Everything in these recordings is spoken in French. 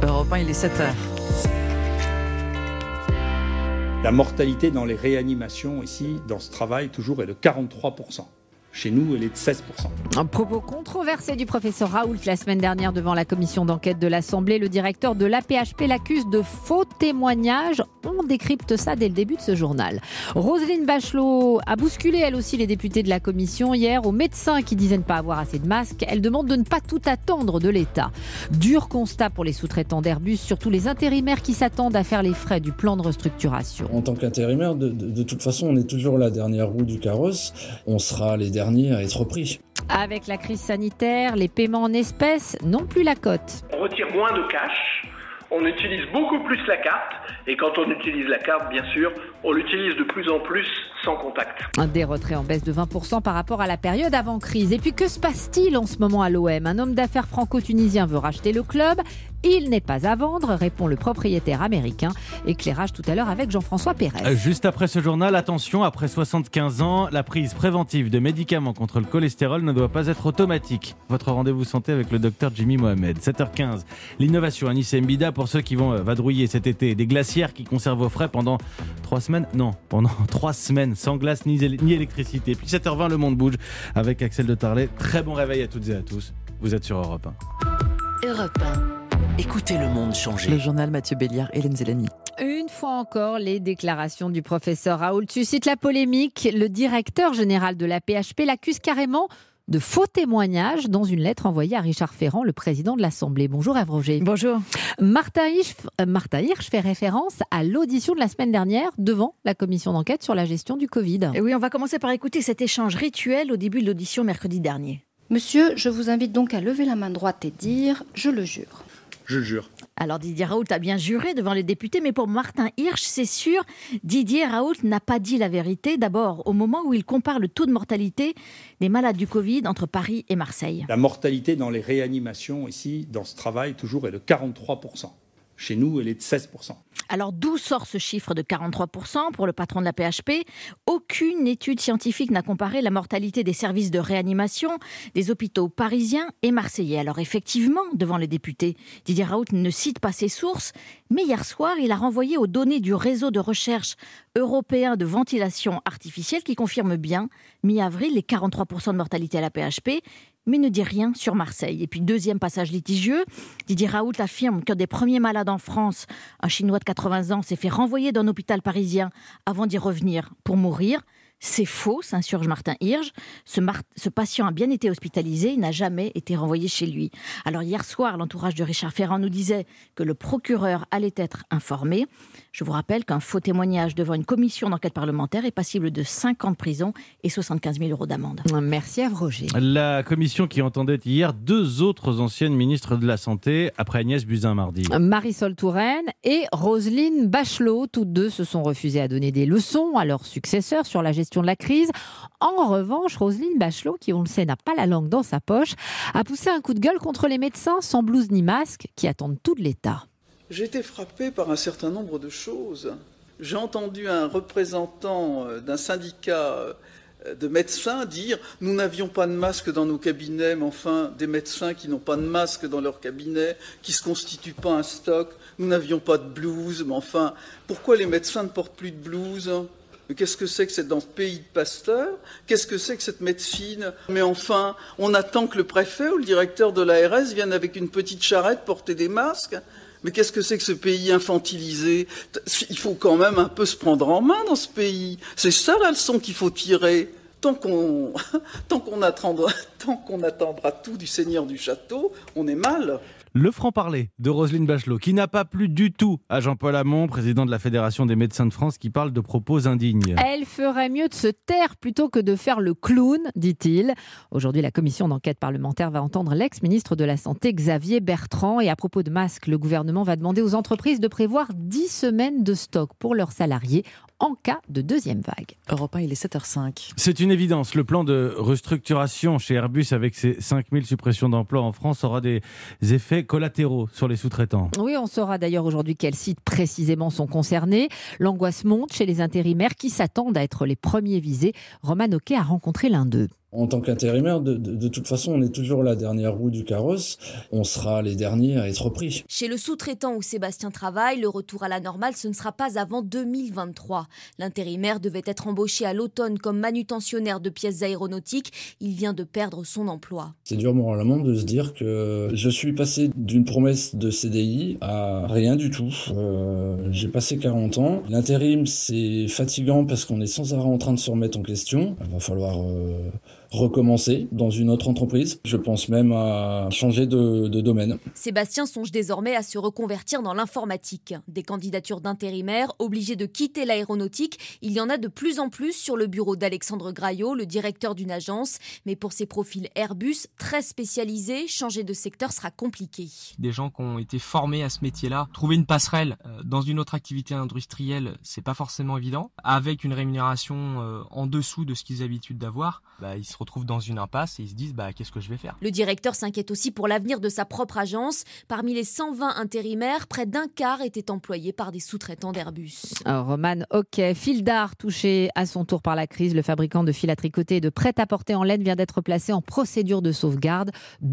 Europe 1, il est 7h. La mortalité dans les réanimations ici, dans ce travail, toujours est de 43%. Chez nous, elle est de 16%. Un propos controversé du professeur Raoult la semaine dernière devant la commission d'enquête de l'Assemblée. Le directeur de l'AP-HP l'accuse de faux témoignages. On décrypte ça dès le début de ce journal. Roselyne Bachelot a bousculé elle aussi les députés de la commission hier. Aux médecins qui disaient ne pas avoir assez de masques, elle demande de ne pas tout attendre de l'État. Dur constat pour les sous-traitants d'Airbus, surtout les intérimaires qui s'attendent à faire les frais du plan de restructuration. En tant qu'intérimaire, de toute façon, on est toujours la dernière roue du carrosse. On sera les derniers à être pris. Avec la crise sanitaire, les paiements en espèces n'ont plus la cote. On retire moins de cash, on utilise beaucoup plus la carte, et quand on utilise la carte, bien sûr, on l'utilise de plus en plus sans contact. Des retraits en baisse de 20% par rapport à la période avant crise. Et puis que se passe-t-il en ce moment à l'OM ? Un homme d'affaires franco-tunisien veut racheter le club. Il n'est pas à vendre, répond le propriétaire américain. Éclairage tout à l'heure avec Jean-François Pérez. Juste après ce journal, attention, après 75 ans, la prise préventive de médicaments contre le cholestérol ne doit pas être automatique. Votre rendez-vous santé avec le docteur Jimmy Mohamed. 7h15, l'innovation à Nice et Mbida pour ceux qui vont vadrouiller cet été. Des glacières qui conservent au frais pendant 3 semaines. Non, pendant 3 semaines, sans glace ni électricité. Puis 7h20, le monde bouge avec Axel de Tarlet. Très bon réveil à toutes et à tous. Vous êtes sur Europe 1. Europe 1. Écoutez le monde changer. Le journal Mathieu Béliard, Hélène Zélani. Une fois encore, les déclarations du professeur Raoult suscitent la polémique. Le directeur général de l'AP-HP l'accuse carrément de faux témoignages dans une lettre envoyée à Richard Ferrand, le président de l'Assemblée. Bonjour Ève Roger. Bonjour. Martin Hirsch fait référence à l'audition de la semaine dernière devant la commission d'enquête sur la gestion du Covid. Et oui, on va commencer par écouter cet échange rituel au début de l'audition mercredi dernier. Monsieur, je vous invite donc à lever la main droite et dire « Je le jure ». Je le jure. Alors Didier Raoult a bien juré devant les députés, mais pour Martin Hirsch, c'est sûr, Didier Raoult n'a pas dit la vérité. D'abord, au moment où il compare le taux de mortalité des malades du Covid entre Paris et Marseille. La mortalité dans les réanimations ici, dans ce travail, toujours est de 43%. Chez nous, elle est de 16%. Alors d'où sort ce chiffre de 43% pour le patron de la PHP ? Aucune étude scientifique n'a comparé la mortalité des services de réanimation des hôpitaux parisiens et marseillais. Alors effectivement, devant les députés, Didier Raoult ne cite pas ses sources, mais hier soir, il a renvoyé aux données du réseau de recherche européen de ventilation artificielle qui confirme bien, mi-avril, les 43% de mortalité à la PHP, mais ne dit rien sur Marseille. Et puis deuxième passage litigieux, Didier Raoult affirme qu'un des premiers malades en France, un Chinois de 80 ans, s'est fait renvoyer d'un hôpital parisien avant d'y revenir pour mourir. C'est faux, s'insurge Martin Hirsch. Ce patient a bien été hospitalisé, il n'a jamais été renvoyé chez lui. Alors hier soir, l'entourage de Richard Ferrand nous disait que le procureur allait être informé. Je vous rappelle qu'un faux témoignage devant une commission d'enquête parlementaire est passible de 5 ans de prison et 75 000 € d'amende. Merci Ève Roger. La commission qui entendait hier 2 autres anciennes ministres de la Santé après Agnès Buzyn mardi. Marisol Touraine et Roselyne Bachelot. Toutes deux se sont refusées à donner des leçons à leurs successeurs sur la gestion de la crise. En revanche, Roselyne Bachelot, qui on le sait n'a pas la langue dans sa poche, a poussé un coup de gueule contre les médecins sans blouse ni masque qui attendent tout de l'État. J'ai été frappé par un certain nombre de choses. J'ai entendu un représentant d'un syndicat de médecins dire « Nous n'avions pas de masque dans nos cabinets, mais enfin, des médecins qui n'ont pas de masque dans leur cabinet, qui ne se constituent pas un stock. Nous n'avions pas de blouse, mais enfin, pourquoi les médecins ne portent plus de blouse ?» Mais qu'est-ce que c'est que c'est dans ce pays de Pasteur ? Qu'est-ce que c'est que cette médecine ? Mais enfin, on attend que le préfet ou le directeur de l'ARS vienne avec une petite charrette porter des masques ? Mais qu'est-ce que c'est que ce pays infantilisé ? Il faut quand même un peu se prendre en main dans ce pays. C'est ça la leçon qu'il faut tirer. Tant qu'on attendra tout du seigneur du château, on est mal. Le franc-parler de Roselyne Bachelot, qui n'a pas plu du tout à Jean-Paul Hamon, président de la Fédération des médecins de France, qui parle de propos indignes. Elle ferait mieux de se taire plutôt que de faire le clown, dit-il. Aujourd'hui, la commission d'enquête parlementaire va entendre l'ex-ministre de la Santé, Xavier Bertrand. Et à propos de masques, le gouvernement va demander aux entreprises de prévoir 10 semaines de stock pour leurs salariés en cas de deuxième vague. Europe 1, il est 7h05. C'est une évidence. Le plan de restructuration chez Airbus avec ses 5000 suppressions d'emplois en France aura des effets collatéraux sur les sous-traitants. Oui, on saura d'ailleurs aujourd'hui quels sites précisément sont concernés. L'angoisse monte chez les intérimaires qui s'attendent à être les premiers visés. Roman Oquet a rencontré l'un d'eux. En tant qu'intérimaire, de toute façon, on est toujours la dernière roue du carrosse. On sera les derniers à être pris. Chez le sous-traitant où Sébastien travaille, le retour à la normale, ce ne sera pas avant 2023. L'intérimaire devait être embauché à l'automne comme manutentionnaire de pièces aéronautiques. Il vient de perdre son emploi. C'est dur moralement de se dire que je suis passé d'une promesse de CDI à rien du tout. J'ai passé 40 ans. L'intérim, c'est fatigant parce qu'on est sans arrêt en train de se remettre en question. Il va falloir recommencer dans une autre entreprise. Je pense même à changer de domaine. Sébastien songe désormais à se reconvertir dans l'informatique. Des candidatures d'intérimaires obligés de quitter l'aéronautique, il y en a de plus en plus sur le bureau d'Alexandre Graillot, le directeur d'une agence. Mais pour ces profils Airbus très spécialisés, changer de secteur sera compliqué. Des gens qui ont été formés à ce métier-là, trouver une passerelle dans une autre activité industrielle, c'est pas forcément évident. Avec une rémunération en dessous de ce qu'ils ont l'habitude d'avoir, ils se retrouvent dans une impasse et ils se disent qu'est-ce que je vais faire ? Le directeur s'inquiète aussi pour l'avenir de sa propre agence. Parmi les 120 intérimaires, près d'un quart étaient employés par des sous-traitants d'Airbus. Roman Hockey, fil d'art touché à son tour par la crise. Le fabricant de fil à tricoter et de prêt-à-porter en laine vient d'être placé en procédure de sauvegarde.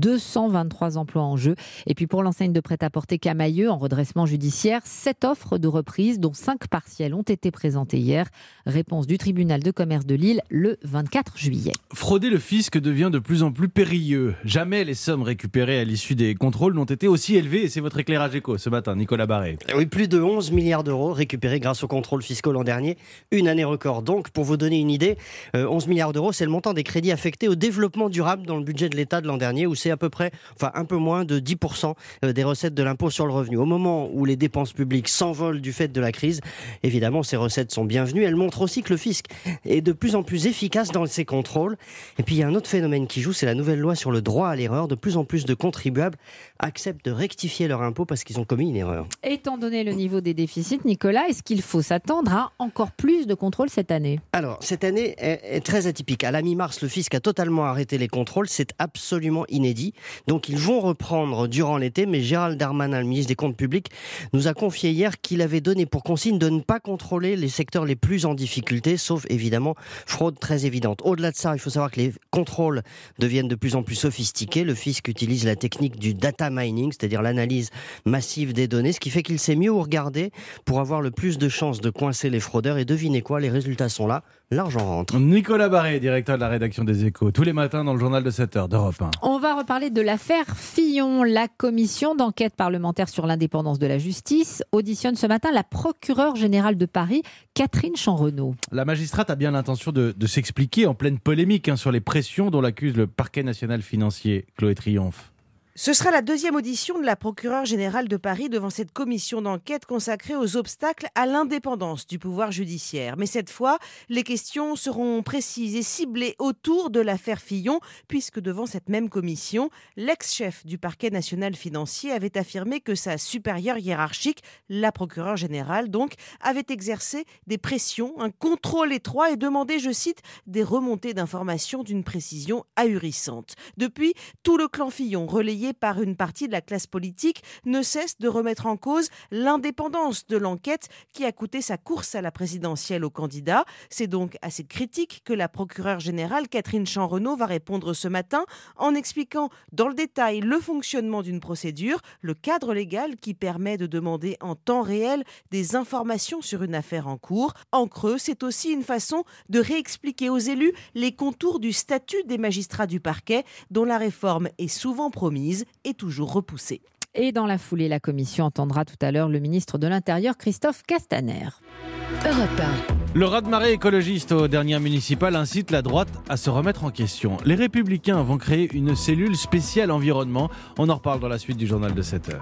223 emplois en jeu. Et puis pour l'enseigne de prêt-à-porter Camailleux, en redressement judiciaire, 7 offres de reprise, dont 5 partielles, ont été présentées hier. Réponse du tribunal de commerce de Lille le 24 juillet. Frauder le fisc devient de plus en plus périlleux. Jamais les sommes récupérées à l'issue des contrôles n'ont été aussi élevées. Et c'est votre éclairage éco ce matin, Nicolas Barré. Oui, plus de 11 milliards d'euros récupérés grâce aux contrôles fiscaux l'an dernier. Une année record. Donc, pour vous donner une idée, 11 milliards d'euros, c'est le montant des crédits affectés au développement durable dans le budget de l'État de l'an dernier, où c'est à peu près, un peu moins de 10% des recettes de l'impôt sur le revenu. Au moment où les dépenses publiques s'envolent du fait de la crise, évidemment, ces recettes sont bienvenues. Elles montrent aussi que le fisc est de plus en plus efficace dans ses contrôles. Et puis, il y a un autre phénomène qui joue, c'est la nouvelle loi sur le droit à l'erreur. De plus en plus de contribuables acceptent de rectifier leur impôt parce qu'ils ont commis une erreur. Étant donné le niveau des déficits, Nicolas, est-ce qu'il faut s'attendre à encore plus de contrôles cette année ? Alors, cette année est très atypique. À la mi-mars, le fisc a totalement arrêté les contrôles. C'est absolument inédit. Donc, ils vont reprendre durant l'été. Mais Gérald Darmanin, le ministre des Comptes publics, nous a confié hier qu'il avait donné pour consigne de ne pas contrôler les secteurs les plus en difficulté, sauf évidemment fraude très évidente. Au-delà de ça, il faut savoir que les contrôles deviennent de plus en plus sophistiqués. Le fisc utilise la technique du data mining, c'est-à-dire l'analyse massive des données, ce qui fait qu'il sait mieux où regarder pour avoir le plus de chances de coincer les fraudeurs. Et devinez quoi, les résultats sont là, l'argent rentre. Nicolas Barré, directeur de la rédaction des Échos, tous les matins dans le journal de 7h d'Europe 1. On va reparler de l'affaire Fillon. La commission d'enquête parlementaire sur l'indépendance de la justice auditionne ce matin la procureure générale de Paris, Catherine Chanrenaud. La magistrate a bien l'intention de s'expliquer en pleine polémique sur les pressions dont l'accuse le parquet national financier. Chloé Triomphe. Ce sera la deuxième audition de la procureure générale de Paris devant cette commission d'enquête consacrée aux obstacles à l'indépendance du pouvoir judiciaire. Mais cette fois, les questions seront précises et ciblées autour de l'affaire Fillon, puisque devant cette même commission, l'ex-chef du parquet national financier avait affirmé que sa supérieure hiérarchique, la procureure générale donc, avait exercé des pressions, un contrôle étroit et demandé, je cite, des remontées d'informations d'une précision ahurissante. Depuis, tout le clan Fillon, relayé par une partie de la classe politique, ne cesse de remettre en cause l'indépendance de l'enquête qui a coûté sa course à la présidentielle au candidat. C'est donc à cette critique que la procureure générale Catherine Chanrenaud va répondre ce matin en expliquant dans le détail le fonctionnement d'une procédure, le cadre légal qui permet de demander en temps réel des informations sur une affaire en cours. En creux, c'est aussi une façon de réexpliquer aux élus les contours du statut des magistrats du parquet dont la réforme est souvent promise et toujours repoussée. Et dans la foulée, la commission entendra tout à l'heure le ministre de l'Intérieur, Christophe Castaner. Europe 1. Le raz-de-marée écologiste aux dernières municipales incite la droite à se remettre en question. Les Républicains vont créer une cellule spéciale environnement. On en reparle dans la suite du journal de 7h.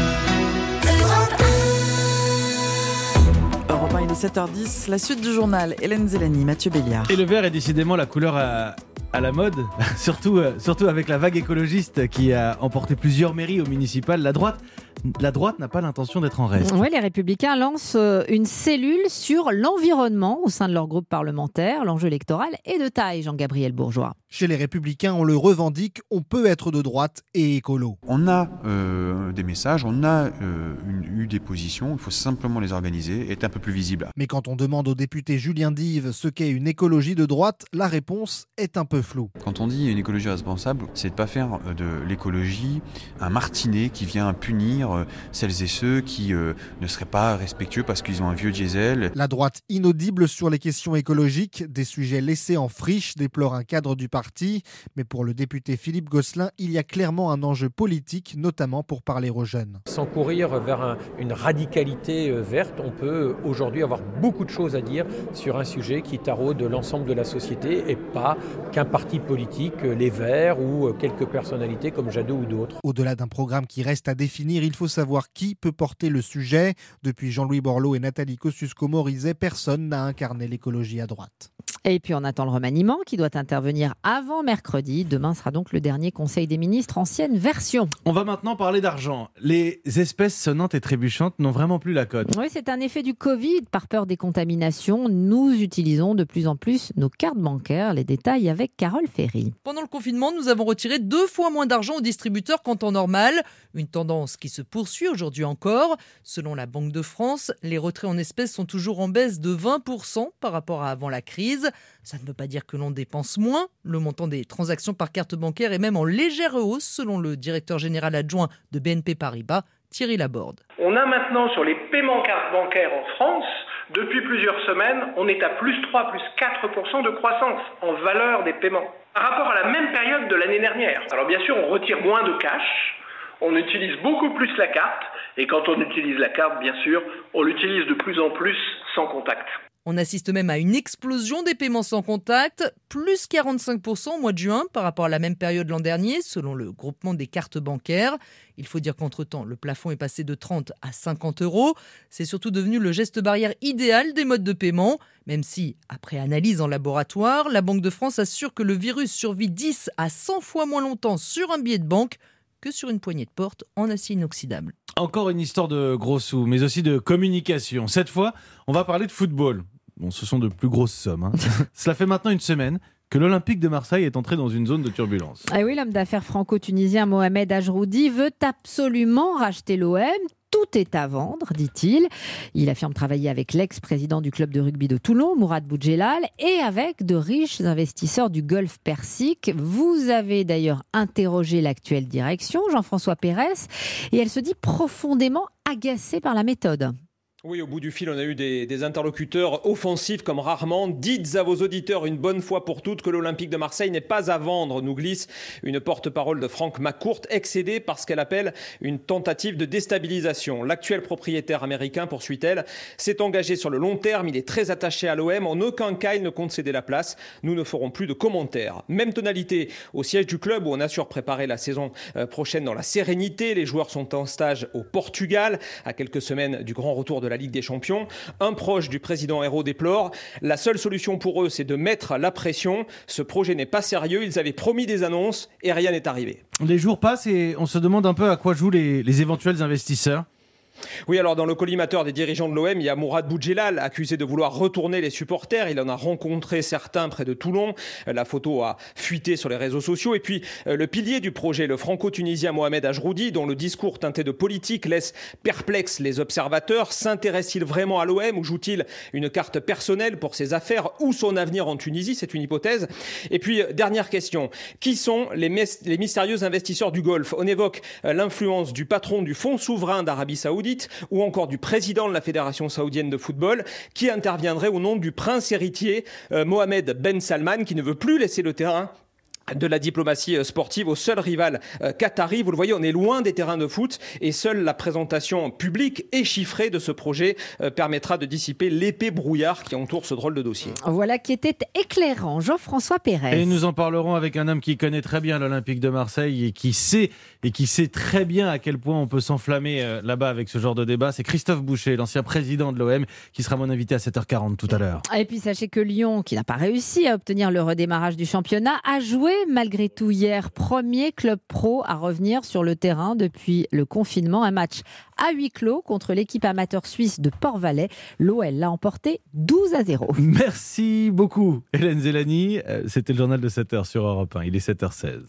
Europe 1, il est 7h10. La suite du journal, Hélène Zélani, Mathieu Béliard. Et le vert est décidément la couleur à la mode, surtout avec la vague écologiste qui a emporté plusieurs mairies au municipal. La droite n'a pas l'intention d'être en reste. Oui, les Républicains lancent une cellule sur l'environnement au sein de leur groupe parlementaire. L'enjeu électoral est de taille, Jean-Gabriel Bourgeois. Chez les Républicains, on le revendique, on peut être de droite et écolo. On a des messages, on a eu des positions, il faut simplement les organiser, être un peu plus visible. Mais quand on demande au député Julien Dive ce qu'est une écologie de droite, la réponse est un peu floue. Quand on dit une écologie responsable, c'est de ne pas faire de l'écologie un martinet qui vient punir celles et ceux qui ne seraient pas respectueux parce qu'ils ont un vieux diesel. La droite inaudible sur les questions écologiques, des sujets laissés en friche, déplore un cadre du parti. Mais pour le député Philippe Gosselin, il y a clairement un enjeu politique, notamment pour parler aux jeunes. Sans courir vers une radicalité verte, on peut aujourd'hui avoir beaucoup de choses à dire sur un sujet qui taraude l'ensemble de la société et pas qu'un parti politique, les Verts ou quelques personnalités comme Jadot ou d'autres. Au-delà d'un programme qui reste à définir, il faut savoir qui peut porter le sujet. Depuis Jean-Louis Borloo et Nathalie Kosciusko-Morizet, personne n'a incarné l'écologie à droite. Et puis on attend le remaniement qui doit intervenir avant mercredi. Demain sera donc le dernier Conseil des ministres, ancienne version. On va maintenant parler d'argent. Les espèces sonnantes et trébuchantes n'ont vraiment plus la cote. Oui, c'est un effet du Covid. Par peur des contaminations, nous utilisons de plus en plus nos cartes bancaires. Les détails avec Carole Ferry. Pendant le confinement, nous avons retiré 2 fois moins d'argent aux distributeurs qu'en temps normal. Une tendance qui se poursuit aujourd'hui encore. Selon la Banque de France, les retraits en espèces sont toujours en baisse de 20% par rapport à avant la crise. Ça ne veut pas dire que l'on dépense moins. Le montant des transactions par carte bancaire est même en légère hausse, selon le directeur général adjoint de BNP Paribas, Thierry Laborde. On a maintenant sur les paiements cartes bancaires en France, depuis plusieurs semaines, on est à plus 3, plus 4% de croissance en valeur des paiements par rapport à la même période de l'année dernière. Alors bien sûr, on retire moins de cash, on utilise beaucoup plus la carte, et quand on utilise la carte, bien sûr, on l'utilise de plus en plus sans contact. On assiste même à une explosion des paiements sans contact, plus 45% au mois de juin par rapport à la même période l'an dernier, selon le groupement des cartes bancaires. Il faut dire qu'entre-temps, le plafond est passé de 30 à 50 €. C'est surtout devenu le geste barrière idéal des modes de paiement, même si, après analyse en laboratoire, la Banque de France assure que le virus survit 10 à 100 fois moins longtemps sur un billet de banque que sur une poignée de porte en acier inoxydable. Encore une histoire de gros sous, mais aussi de communication. Cette fois, on va parler de football. Bon, ce sont de plus grosses sommes. Hein. Cela fait maintenant une semaine que l'Olympique de Marseille est entré dans une zone de turbulence. Ah oui, l'homme d'affaires franco-tunisien Mohamed Ajroudi veut absolument racheter l'OM. Tout est à vendre, dit-il. Il affirme travailler avec l'ex-président du club de rugby de Toulon, Mourad Boudjelal, et avec de riches investisseurs du Golfe Persique. Vous avez d'ailleurs interrogé l'actuelle direction, Jean-François Pérez, et elle se dit profondément agacée par la méthode. Oui, au bout du fil, on a eu des interlocuteurs offensifs comme rarement. Dites à vos auditeurs une bonne fois pour toutes que l'Olympique de Marseille n'est pas à vendre, nous glisse une porte-parole de Franck McCourt, excédée par ce qu'elle appelle une tentative de déstabilisation. L'actuel propriétaire américain, poursuit-elle, s'est engagé sur le long terme. Il est très attaché à l'OM. En aucun cas, il ne compte céder la place. Nous ne ferons plus de commentaires. Même tonalité au siège du club où on assure préparer la saison prochaine dans la sérénité. Les joueurs sont en stage au Portugal, à quelques semaines du grand retour de la Ligue des Champions. Un proche du président Hérault déplore: la seule solution pour eux, c'est de mettre la pression. Ce projet n'est pas sérieux. Ils avaient promis des annonces et rien n'est arrivé. Les jours passent et on se demande un peu à quoi jouent les éventuels investisseurs. Oui, alors dans le collimateur des dirigeants de l'OM, il y a Mourad Boudjelal, accusé de vouloir retourner les supporters. Il en a rencontré certains près de Toulon. La photo a fuité sur les réseaux sociaux. Et puis, le pilier du projet, le franco-tunisien Mohamed Ajroudi, dont le discours teinté de politique laisse perplexes les observateurs. S'intéresse-t-il vraiment à l'OM ou joue-t-il une carte personnelle pour ses affaires ou son avenir en Tunisie? C'est une hypothèse. Et puis, dernière question. Qui sont les mystérieux investisseurs du Golfe? On évoque l'influence du patron du fonds souverain d'Arabie Saoudite ou encore du président de la Fédération saoudienne de football qui interviendrait au nom du prince héritier Mohamed Ben Salman, qui ne veut plus laisser le terrain de la diplomatie sportive au seul rival qatari. Vous le voyez, on est loin des terrains de foot et seule la présentation publique et chiffrée de ce projet permettra de dissiper l'épais brouillard qui entoure ce drôle de dossier. Voilà qui était éclairant, Jean-François Pérez. Et nous en parlerons avec un homme qui connaît très bien l'Olympique de Marseille et qui sait très bien à quel point on peut s'enflammer là-bas avec ce genre de débat. C'est Christophe Boucher, l'ancien président de l'OM, qui sera mon invité à 7h40 tout à l'heure. Et puis sachez que Lyon, qui n'a pas réussi à obtenir le redémarrage du championnat, a joué malgré tout hier. Premier club pro à revenir sur le terrain depuis le confinement. Un match à huis clos contre l'équipe amateur suisse de Port-Valais. L'OL l'a emporté 12-0. Merci beaucoup Hélène Zélani. C'était le journal de 7h sur Europe 1. Il est 7h16.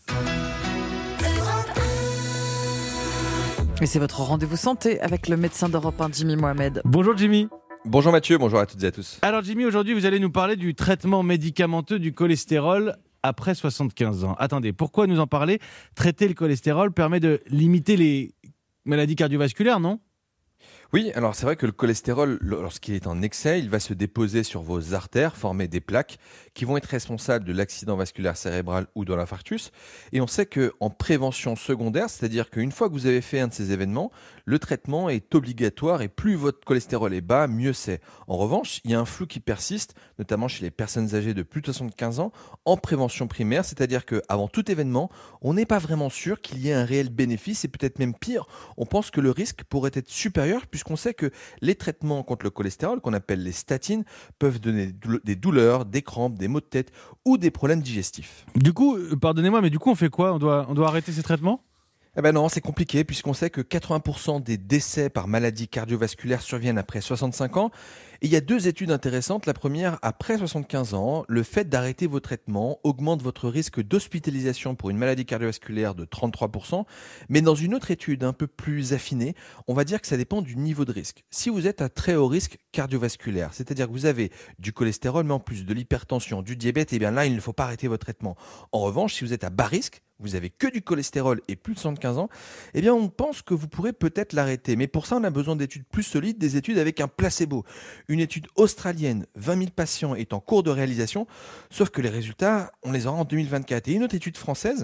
Et c'est votre rendez-vous santé avec le médecin d'Europe 1, Jimmy Mohamed. Bonjour Jimmy. Bonjour Mathieu, bonjour à toutes et à tous. Alors Jimmy, aujourd'hui vous allez nous parler du traitement médicamenteux du cholestérol après 75 ans. Attendez, pourquoi nous en parler ? Traiter le cholestérol permet de limiter les maladies cardiovasculaires, non ? Oui, alors c'est vrai que le cholestérol, lorsqu'il est en excès, il va se déposer sur vos artères, former des plaques qui vont être responsables de l'accident vasculaire cérébral ou de l'infarctus. Et on sait qu'en prévention secondaire, c'est-à-dire qu'une fois que vous avez fait un de ces événements, le traitement est obligatoire et plus votre cholestérol est bas, mieux c'est. En revanche, il y a un flou qui persiste, notamment chez les personnes âgées de plus de 75 ans, en prévention primaire, c'est-à-dire qu'avant tout événement, on n'est pas vraiment sûr qu'il y ait un réel bénéfice et peut-être même pire, on pense que le risque pourrait être supérieur puisqu'on sait que les traitements contre le cholestérol, qu'on appelle les statines, peuvent donner des douleurs, des crampes, des maux de tête ou des problèmes digestifs. Du coup, pardonnez-moi, mais du coup on fait quoi ? On doit arrêter ces traitements ? Eh ben non, c'est compliqué puisqu'on sait que 80% des décès par maladie cardiovasculaire surviennent après 65 ans. Et il y a 2 études intéressantes. La première, après 75 ans, le fait d'arrêter vos traitements augmente votre risque d'hospitalisation pour une maladie cardiovasculaire de 33%. Mais dans une autre étude un peu plus affinée, on va dire que ça dépend du niveau de risque. Si vous êtes à très haut risque cardiovasculaire, c'est-à-dire que vous avez du cholestérol, mais en plus de l'hypertension, du diabète, eh bien là, il ne faut pas arrêter votre traitement. En revanche, si vous êtes à bas risque, vous avez que du cholestérol et plus de 75 ans, eh bien on pense que vous pourrez peut-être l'arrêter. Mais pour ça, on a besoin d'études plus solides, des études avec un placebo. Une étude australienne, 20 000 patients, est en cours de réalisation, sauf que les résultats, on les aura en 2024. Et une autre étude française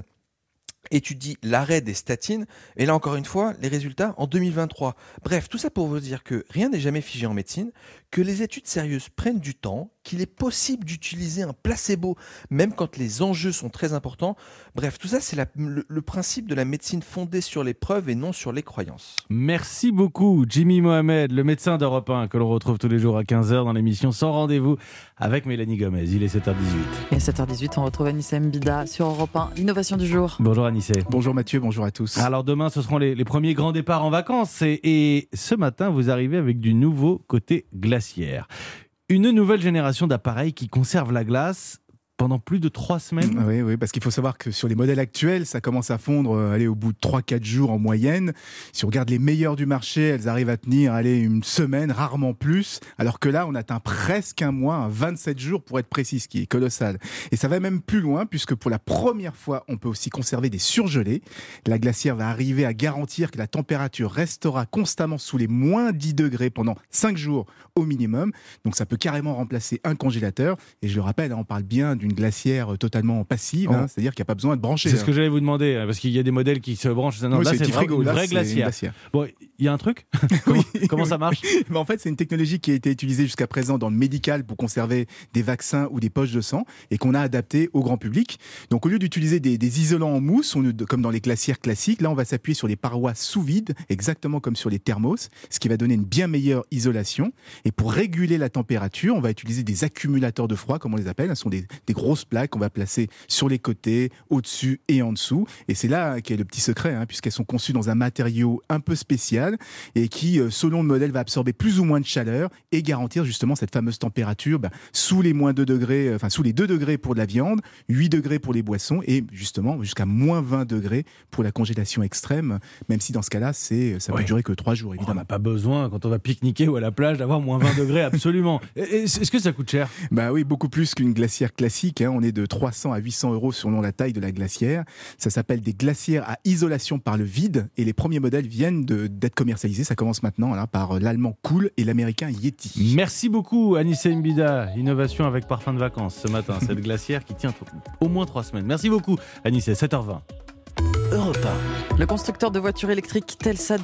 étudie l'arrêt des statines, et là encore une fois, les résultats en 2023. Bref, tout ça pour vous dire que rien n'est jamais figé en médecine, que les études sérieuses prennent du temps, qu'il est possible d'utiliser un placebo, même quand les enjeux sont très importants. Bref, tout ça, c'est le principe de la médecine fondée sur les preuves et non sur les croyances. Merci beaucoup, Jimmy Mohamed, le médecin d'Europe 1, que l'on retrouve tous les jours à 15h dans l'émission Sans Rendez-vous avec Mélanie Gomez. Il est 7h18. Et à 7h18, on retrouve Anissa Mbida sur Europe 1, l'innovation du jour. Bonjour Anissa. Bonjour Mathieu, bonjour à tous. Alors demain, ce seront les premiers grands départs en vacances. Et ce matin, vous arrivez avec du nouveau côté glaciaire. Une nouvelle génération d'appareils qui conservent la glace pendant plus de 3 semaines. Oui, parce qu'il faut savoir que sur les modèles actuels, ça commence à fondre au bout de 3-4 jours en moyenne. Si on regarde les meilleurs du marché, elles arrivent à tenir une semaine, rarement plus, alors que là, on atteint presque un mois, 27 jours pour être précis, ce qui est colossal. Et ça va même plus loin, puisque pour la première fois, on peut aussi conserver des surgelés. La glacière va arriver à garantir que la température restera constamment sous les moins 10 degrés pendant 5 jours au minimum. Donc ça peut carrément remplacer un congélateur. Et je le rappelle, on parle bien d'une glacière totalement passive, c'est-à-dire qu'il n'y a pas besoin de brancher. C'est ce que j'allais vous demander, parce qu'il y a des modèles qui se branchent. Non, là, c'est une vraie glacière. Bon, il y a un truc comment ça marche? En fait, c'est une technologie qui a été utilisée jusqu'à présent dans le médical pour conserver des vaccins ou des poches de sang et qu'on a adapté au grand public. Donc, au lieu d'utiliser des isolants en mousse, comme dans les glacières classiques, là, on va s'appuyer sur les parois sous vide, exactement comme sur les thermos, ce qui va donner une bien meilleure isolation. Et pour réguler la température, on va utiliser des accumulateurs de froid, comme on les appelle. Ce sont des grosses plaques qu'on va placer sur les côtés, au-dessus et en dessous. Et c'est là qu'est le petit secret, puisqu'elles sont conçues dans un matériau un peu spécial et qui, selon le modèle, va absorber plus ou moins de chaleur et garantir justement cette fameuse température sous les moins 2 degrés, sous les 2 degrés pour de la viande, 8 degrés pour les boissons et justement jusqu'à moins 20 degrés pour la congélation extrême, même si dans ce cas-là, ça peut durer que 3 jours, évidemment. On n'a pas besoin, quand on va pique-niquer ou à la plage, d'avoir moins 20 degrés, absolument. Est-ce que ça coûte cher? Oui, beaucoup plus qu'une glacière classique. On est de 300 à 800 € selon la taille de la glacière. Ça s'appelle des glacières à isolation par le vide et les premiers modèles viennent d'être commercialisés. Ça commence maintenant par l'allemand Cool et l'américain Yeti. Merci beaucoup Anissa Mbida. Innovation avec parfum de vacances ce matin. Cette glacière qui tient au moins 3 semaines. Merci beaucoup Anissa, 7h20. Europe 1. Le constructeur de voitures électriques Tesla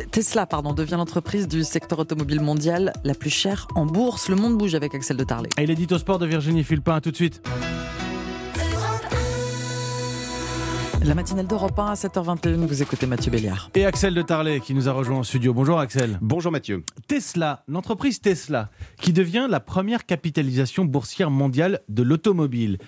devient l'entreprise du secteur automobile mondial la plus chère en bourse. Le monde bouge avec Axel de Tarlet. Et l'édito sport de Virginie Fulpin, à tout de suite. La matinale d'Europe 1 à 7h21, vous écoutez Mathieu Béliard. Et Axel de Tarlet qui nous a rejoint en studio. Bonjour Axel. Bonjour Mathieu. Tesla, l'entreprise Tesla, qui devient la première capitalisation boursière mondiale de l'automobile.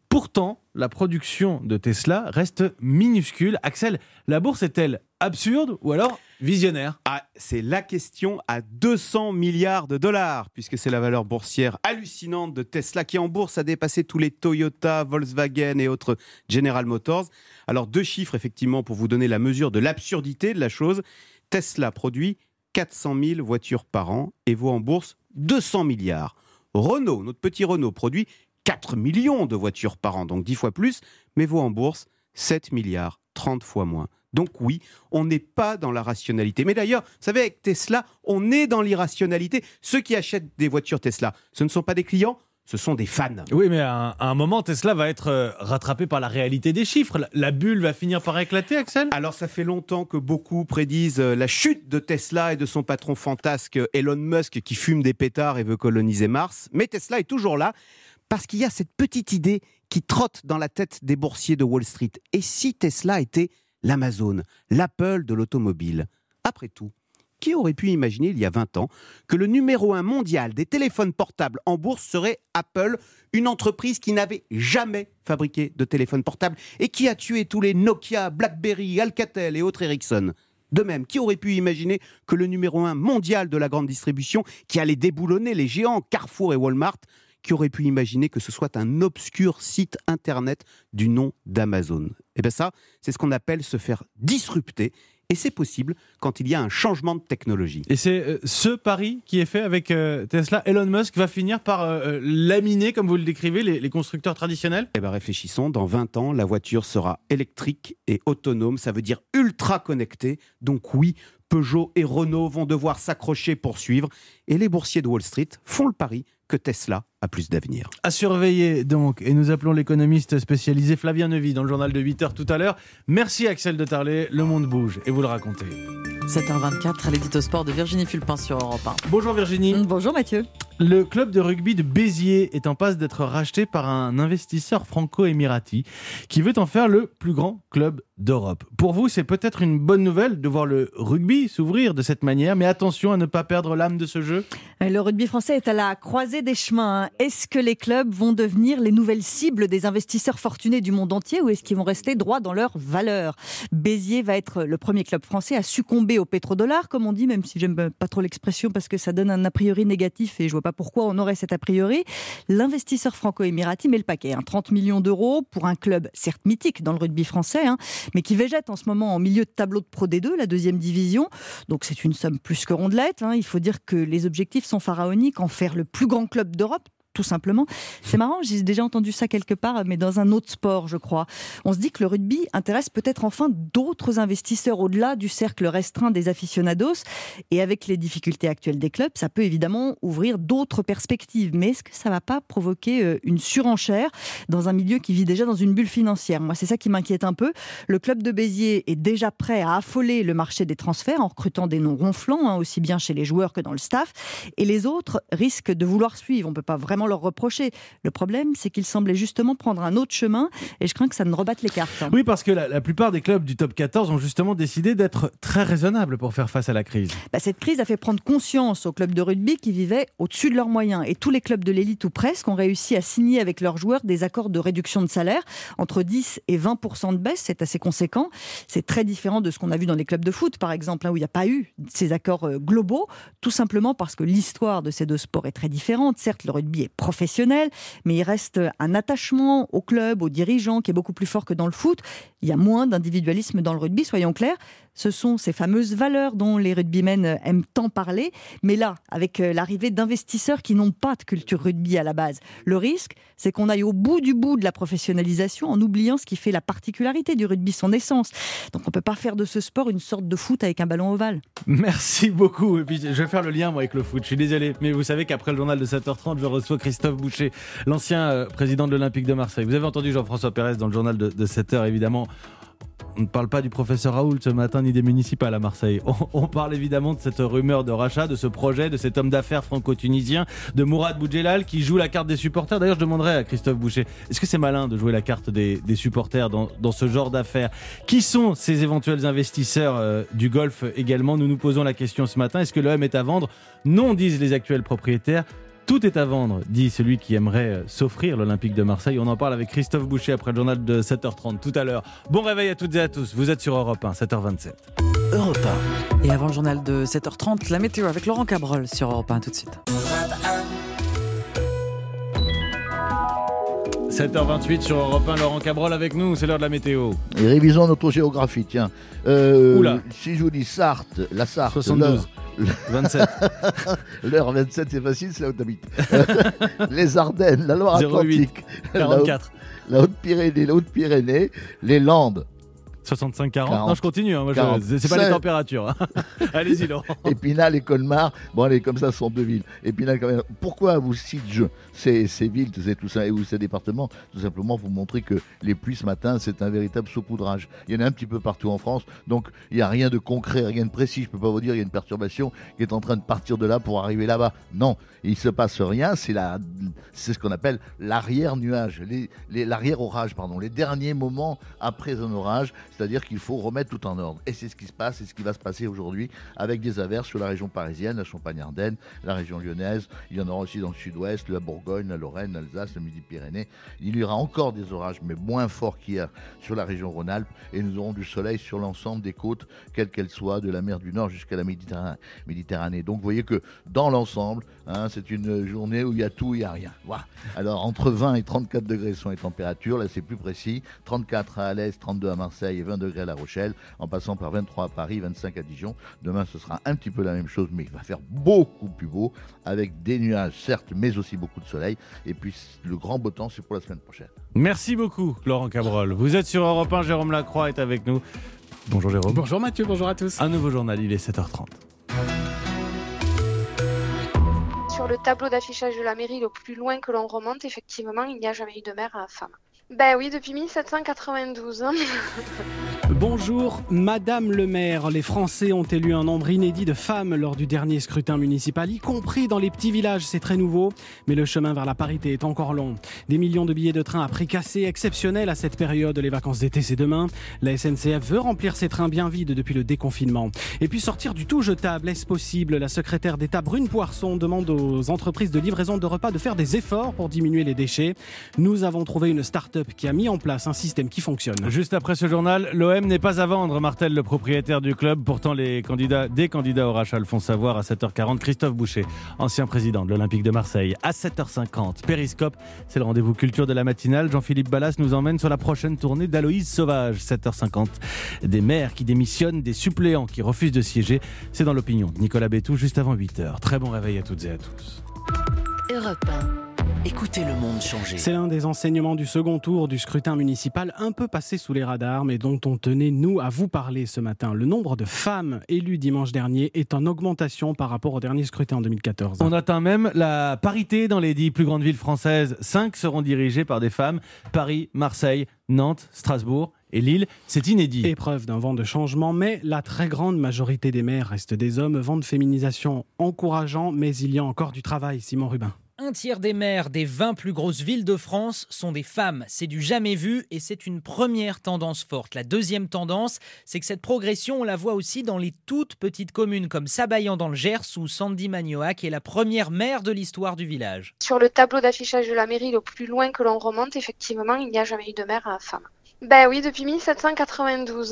Pourtant, la production de Tesla reste minuscule. Axel, la bourse est-elle absurde ou alors visionnaire ? C'est la question à 200 milliards de dollars, puisque c'est la valeur boursière hallucinante de Tesla qui en bourse a dépassé tous les Toyota, Volkswagen et autres General Motors. Alors 2 chiffres effectivement pour vous donner la mesure de l'absurdité de la chose. Tesla produit 400 000 voitures par an et vaut en bourse 200 milliards. Renault, notre petit Renault, produit 4 millions de voitures par an, donc 10 fois plus, mais vaut en bourse 7 milliards, 30 fois moins. Donc oui, on n'est pas dans la rationalité. Mais d'ailleurs, vous savez, avec Tesla, on est dans l'irrationalité. Ceux qui achètent des voitures Tesla, ce ne sont pas des clients, ce sont des fans. Oui, mais à un moment, Tesla va être rattrapé par la réalité des chiffres. La bulle va finir par éclater, Axel ? Alors, ça fait longtemps que beaucoup prédisent la chute de Tesla et de son patron fantasque Elon Musk qui fume des pétards et veut coloniser Mars. Mais Tesla est toujours là parce qu'il y a cette petite idée qui trotte dans la tête des boursiers de Wall Street. Et si Tesla était l'Amazon, l'Apple de l'automobile ? Après tout, qui aurait pu imaginer il y a 20 ans que le numéro 1 mondial des téléphones portables en bourse serait Apple, une entreprise qui n'avait jamais fabriqué de téléphone portable et qui a tué tous les Nokia, BlackBerry, Alcatel et autres Ericsson ? De même, qui aurait pu imaginer que le numéro 1 mondial de la grande distribution, qui allait déboulonner les géants Carrefour et Walmart, qui aurait pu imaginer que ce soit un obscur site internet du nom d'Amazon ? Eh bien ça, c'est ce qu'on appelle se faire disrupter. Et c'est possible quand il y a un changement de technologie. Et c'est ce pari qui est fait avec Tesla. Elon Musk va finir par laminer, comme vous le décrivez, les constructeurs traditionnels ? Eh bien réfléchissons, dans 20 ans, la voiture sera électrique et autonome. Ça veut dire ultra connectée. Donc oui, Peugeot et Renault vont devoir s'accrocher pour suivre. Et les boursiers de Wall Street font le pari que Tesla a plus d'avenir. À surveiller donc, et nous appelons l'économiste spécialisé Flavien Neuvy dans le journal de 8h tout à l'heure. Merci Axel de Tarlet, le monde bouge et vous le racontez. 7h24, l'édito sport de Virginie Fulpin sur Europe 1. Bonjour Virginie. Bonjour Mathieu. Le club de rugby de Béziers est en passe d'être racheté par un investisseur franco-émirati qui veut en faire le plus grand club d'Europe. Pour vous, c'est peut-être une bonne nouvelle de voir le rugby s'ouvrir de cette manière, mais attention à ne pas perdre l'âme de ce jeu. Le rugby français est à la croisée des chemins. Est-ce que les clubs vont devenir les nouvelles cibles des investisseurs fortunés du monde entier ou est-ce qu'ils vont rester droits dans leurs valeurs ? Béziers va être le premier club français à succomber au pétrodollar, comme on dit, même si j'aime pas trop l'expression parce que ça donne un a priori négatif et je vois pas pourquoi on aurait cet a priori. L'investisseur franco-émirati met le paquet, 30 millions d'euros pour un club certes mythique dans le rugby français, mais qui végète en ce moment en milieu de tableau de Pro D2, la 2e division. Donc c'est une somme plus que rondelette. Il faut dire que les objectifs sont pharaoniques, en faire le plus grand club d'Europe, tout simplement. C'est marrant, j'ai déjà entendu ça quelque part, mais dans un autre sport, je crois. On se dit que le rugby intéresse peut-être enfin d'autres investisseurs au-delà du cercle restreint des aficionados. Et avec les difficultés actuelles des clubs, ça peut évidemment ouvrir d'autres perspectives. Mais est-ce que ça ne va pas provoquer une surenchère dans un milieu qui vit déjà dans une bulle financière ? Moi, c'est ça qui m'inquiète un peu. Le club de Béziers est déjà prêt à affoler le marché des transferts en recrutant des noms ronflants, aussi bien chez les joueurs que dans le staff. Et les autres risquent de vouloir suivre. On ne peut pas vraiment leur reprocher. Le problème, c'est qu'ils semblaient justement prendre un autre chemin et je crains que ça ne rebatte les cartes. Oui, parce que la plupart des clubs du top 14 ont justement décidé d'être très raisonnables pour faire face à la crise. Cette crise a fait prendre conscience aux clubs de rugby qui vivaient au-dessus de leurs moyens et tous les clubs de l'élite ou presque ont réussi à signer avec leurs joueurs des accords de réduction de salaire entre 10 et 20% de baisse, c'est assez conséquent. C'est très différent de ce qu'on a vu dans les clubs de foot par exemple, où il n'y a pas eu ces accords globaux, tout simplement parce que l'histoire de ces deux sports est très différente. Certes, le rugby est professionnel, mais il reste un attachement au club, aux dirigeants qui est beaucoup plus fort que dans le foot. Il y a moins d'individualisme dans le rugby, soyons clairs. Ce sont ces fameuses valeurs dont les rugbymen aiment tant parler. Mais là, avec l'arrivée d'investisseurs qui n'ont pas de culture rugby à la base, le risque, c'est qu'on aille au bout de la professionnalisation en oubliant ce qui fait la particularité du rugby, son essence. Donc on ne peut pas faire de ce sport une sorte de foot avec un ballon ovale. Merci beaucoup. Et puis, je vais faire le lien moi, avec le foot. Je suis désolé, mais vous savez qu'après le journal de 7h30, je reçois Christophe Boucher, l'ancien président de l'Olympique de Marseille. Vous avez entendu Jean-François Pérez dans le journal de 7h, évidemment. On ne parle pas du professeur Raoult ce matin, ni des municipales à Marseille. On parle évidemment de cette rumeur de rachat, de ce projet, de cet homme d'affaires franco-tunisien, de Mourad Boudjelal, qui joue la carte des supporters. D'ailleurs, je demanderais à Christophe Boucher, est-ce que c'est malin de jouer la carte des supporters dans ce genre d'affaires ? Qui sont ces éventuels investisseurs du golf également ? Nous nous posons la question ce matin. Est-ce que l'OM est à vendre ? Non, disent les actuels propriétaires. Tout est à vendre, dit celui qui aimerait s'offrir l'Olympique de Marseille. On en parle avec Christophe Boucher après le journal de 7h30 tout à l'heure. Bon réveil à toutes et à tous. Vous êtes sur Europe 1, 7h27. Europe 1. Et avant le journal de 7h30, la météo avec Laurent Cabrol sur Europe 1 tout de suite. 7h28 sur Europe 1, Laurent Cabrol avec nous, c'est l'heure de la météo. Et révisons notre géographie, tiens. Oula. Si je vous dis Sarthe, la Sarthe, 72. 27. L'heure 27, c'est facile, c'est là où tu habites. Les Ardennes, la Loire-Atlantique, 44. la Haute-Pyrénées, les Landes. 65-40. 40. Non, je continue. Moi, c'est pas les températures. Allez-y, Laurent. Épinal et Colmar. Bon, allez, comme ça, ce sont deux villes. Épinal, quand même. Pourquoi vous cite-je ces villes, tout ça, ou ces départements? Tout simplement pour montrer que les pluies ce matin, c'est un véritable saupoudrage. Il y en a un petit peu partout en France. Donc, il n'y a rien de concret, rien de précis. Je ne peux pas vous dire, il y a une perturbation qui est en train de partir de là pour arriver là-bas. Non, il ne se passe rien. C'est ce qu'on appelle l'arrière-nuage, l'arrière-orage, pardon. Les derniers moments après un orage. C'est-à-dire qu'il faut remettre tout en ordre. Et c'est ce qui se passe, c'est ce qui va se passer aujourd'hui avec des averses sur la région parisienne, la Champagne-Ardenne, la région lyonnaise. Il y en aura aussi dans le sud-ouest, la Bourgogne, la Lorraine, l'Alsace, le Midi-Pyrénées. Il y aura encore des orages, mais moins forts qu'hier sur la région Rhône-Alpes. Et nous aurons du soleil sur l'ensemble des côtes, quelles qu'elles soient, de la mer du Nord jusqu'à la Méditerranée. Donc vous voyez que dans l'ensemble, c'est une journée où il y a tout, il n'y a rien. Voilà. Alors entre 20 et 34 degrés sont les températures. Là, c'est plus précis. 34 à Alès, 32 à Marseille et 20 degrés à La Rochelle, en passant par 23 à Paris, 25 à Dijon. Demain, ce sera un petit peu la même chose, mais il va faire beaucoup plus beau, avec des nuages, certes, mais aussi beaucoup de soleil. Et puis, le grand beau temps, c'est pour la semaine prochaine. Merci beaucoup, Laurent Cabrol. Vous êtes sur Europe 1, Jérôme Lacroix est avec nous. Bonjour Jérôme. Bonjour Mathieu, bonjour à tous. Un nouveau journal, il est 7h30. Sur le tableau d'affichage de la mairie, le plus loin que l'on remonte, effectivement, il n'y a jamais eu de maire femme. Ben oui, depuis 1792. Bonjour, Madame le maire. Les Français ont élu un nombre inédit de femmes lors du dernier scrutin municipal, y compris dans les petits villages, c'est très nouveau. Mais le chemin vers la parité est encore long. Des millions de billets de train à prix cassé, exceptionnel à cette période. Les vacances d'été, c'est demain. La SNCF veut remplir ses trains bien vides depuis le déconfinement. Et puis sortir du tout jetable, est-ce possible? La secrétaire d'État Brune Poirson demande aux entreprises de livraison de repas de faire des efforts pour diminuer les déchets. Nous avons trouvé une start-up qui a mis en place un système qui fonctionne. Juste après ce journal, l'OM n'est pas à vendre, martèle le propriétaire du club. Pourtant, des candidats au rachat le font savoir à 7h40. Christophe Boucher, ancien président de l'Olympique de Marseille. À 7h50, Périscope, c'est le rendez-vous culture de la matinale. Jean-Philippe Ballas nous emmène sur la prochaine tournée d'Aloïse Sauvage. 7h50, des maires qui démissionnent, des suppléants qui refusent de siéger. C'est dans l'opinion. Nicolas Bétou, juste avant 8h. Très bon réveil à toutes et à tous. Europe 1. Écoutez le monde changer. C'est l'un des enseignements du second tour du scrutin municipal, un peu passé sous les radars, mais dont on tenait, nous, à vous parler ce matin. Le nombre de femmes élues dimanche dernier est en augmentation par rapport au dernier scrutin en 2014. On atteint même la parité dans les 10 plus grandes villes françaises. 5 seront dirigées par des femmes. Paris, Marseille, Nantes, Strasbourg et Lille. C'est inédit. Épreuve d'un vent de changement, mais la très grande majorité des maires restent des hommes. Vent de féminisation encourageant, mais il y a encore du travail. Simon Rubin. Un tiers des maires des 20 plus grosses villes de France sont des femmes. C'est du jamais vu et c'est une première tendance forte. La deuxième tendance, c'est que cette progression, on la voit aussi dans les toutes petites communes comme Sabaillan dans le Gers où Sandy Magnoac est la première maire de l'histoire du village. Sur le tableau d'affichage de la mairie, le plus loin que l'on remonte, effectivement, il n'y a jamais eu de maire femme. Ben oui, depuis 1792.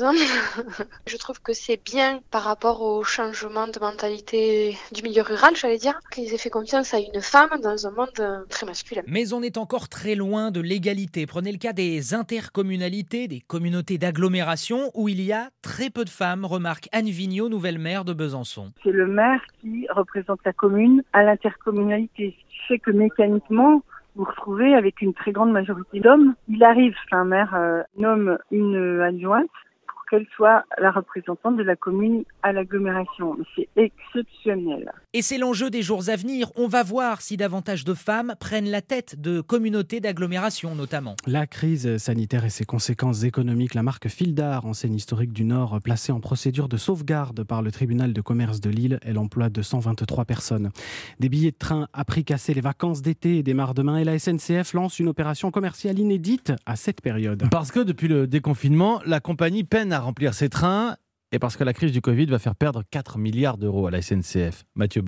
Je trouve que c'est bien par rapport au changement de mentalité du milieu rural, j'allais dire, qu'ils aient fait confiance à une femme dans un monde très masculin. Mais on est encore très loin de l'égalité. Prenez le cas des intercommunalités, des communautés d'agglomération où il y a très peu de femmes, remarque Anne Vigneault, nouvelle maire de Besançon. C'est le maire qui représente la commune à l'intercommunalité, ce qui fait que mécaniquement, vous retrouvez avec une très grande majorité d'hommes. Il arrive qu'un maire nomme une adjointe pour qu'elle soit la représentante de la commune à l'agglomération. C'est exceptionnel. Et c'est l'enjeu des jours à venir. On va voir si davantage de femmes prennent la tête de communautés d'agglomération notamment. La crise sanitaire et ses conséquences économiques. La marque Fildar, enseigne historique du Nord, placée en procédure de sauvegarde par le tribunal de commerce de Lille. Elle emploie 223 personnes. Des billets de train à prix cassé. Les vacances d'été démarrent demain et la SNCF lance une opération commerciale inédite à cette période. Parce que depuis le déconfinement, la compagnie peine à remplir ses trains et parce que la crise du Covid va faire perdre 4 milliards d'euros à la SNCF. Mathieu Bock.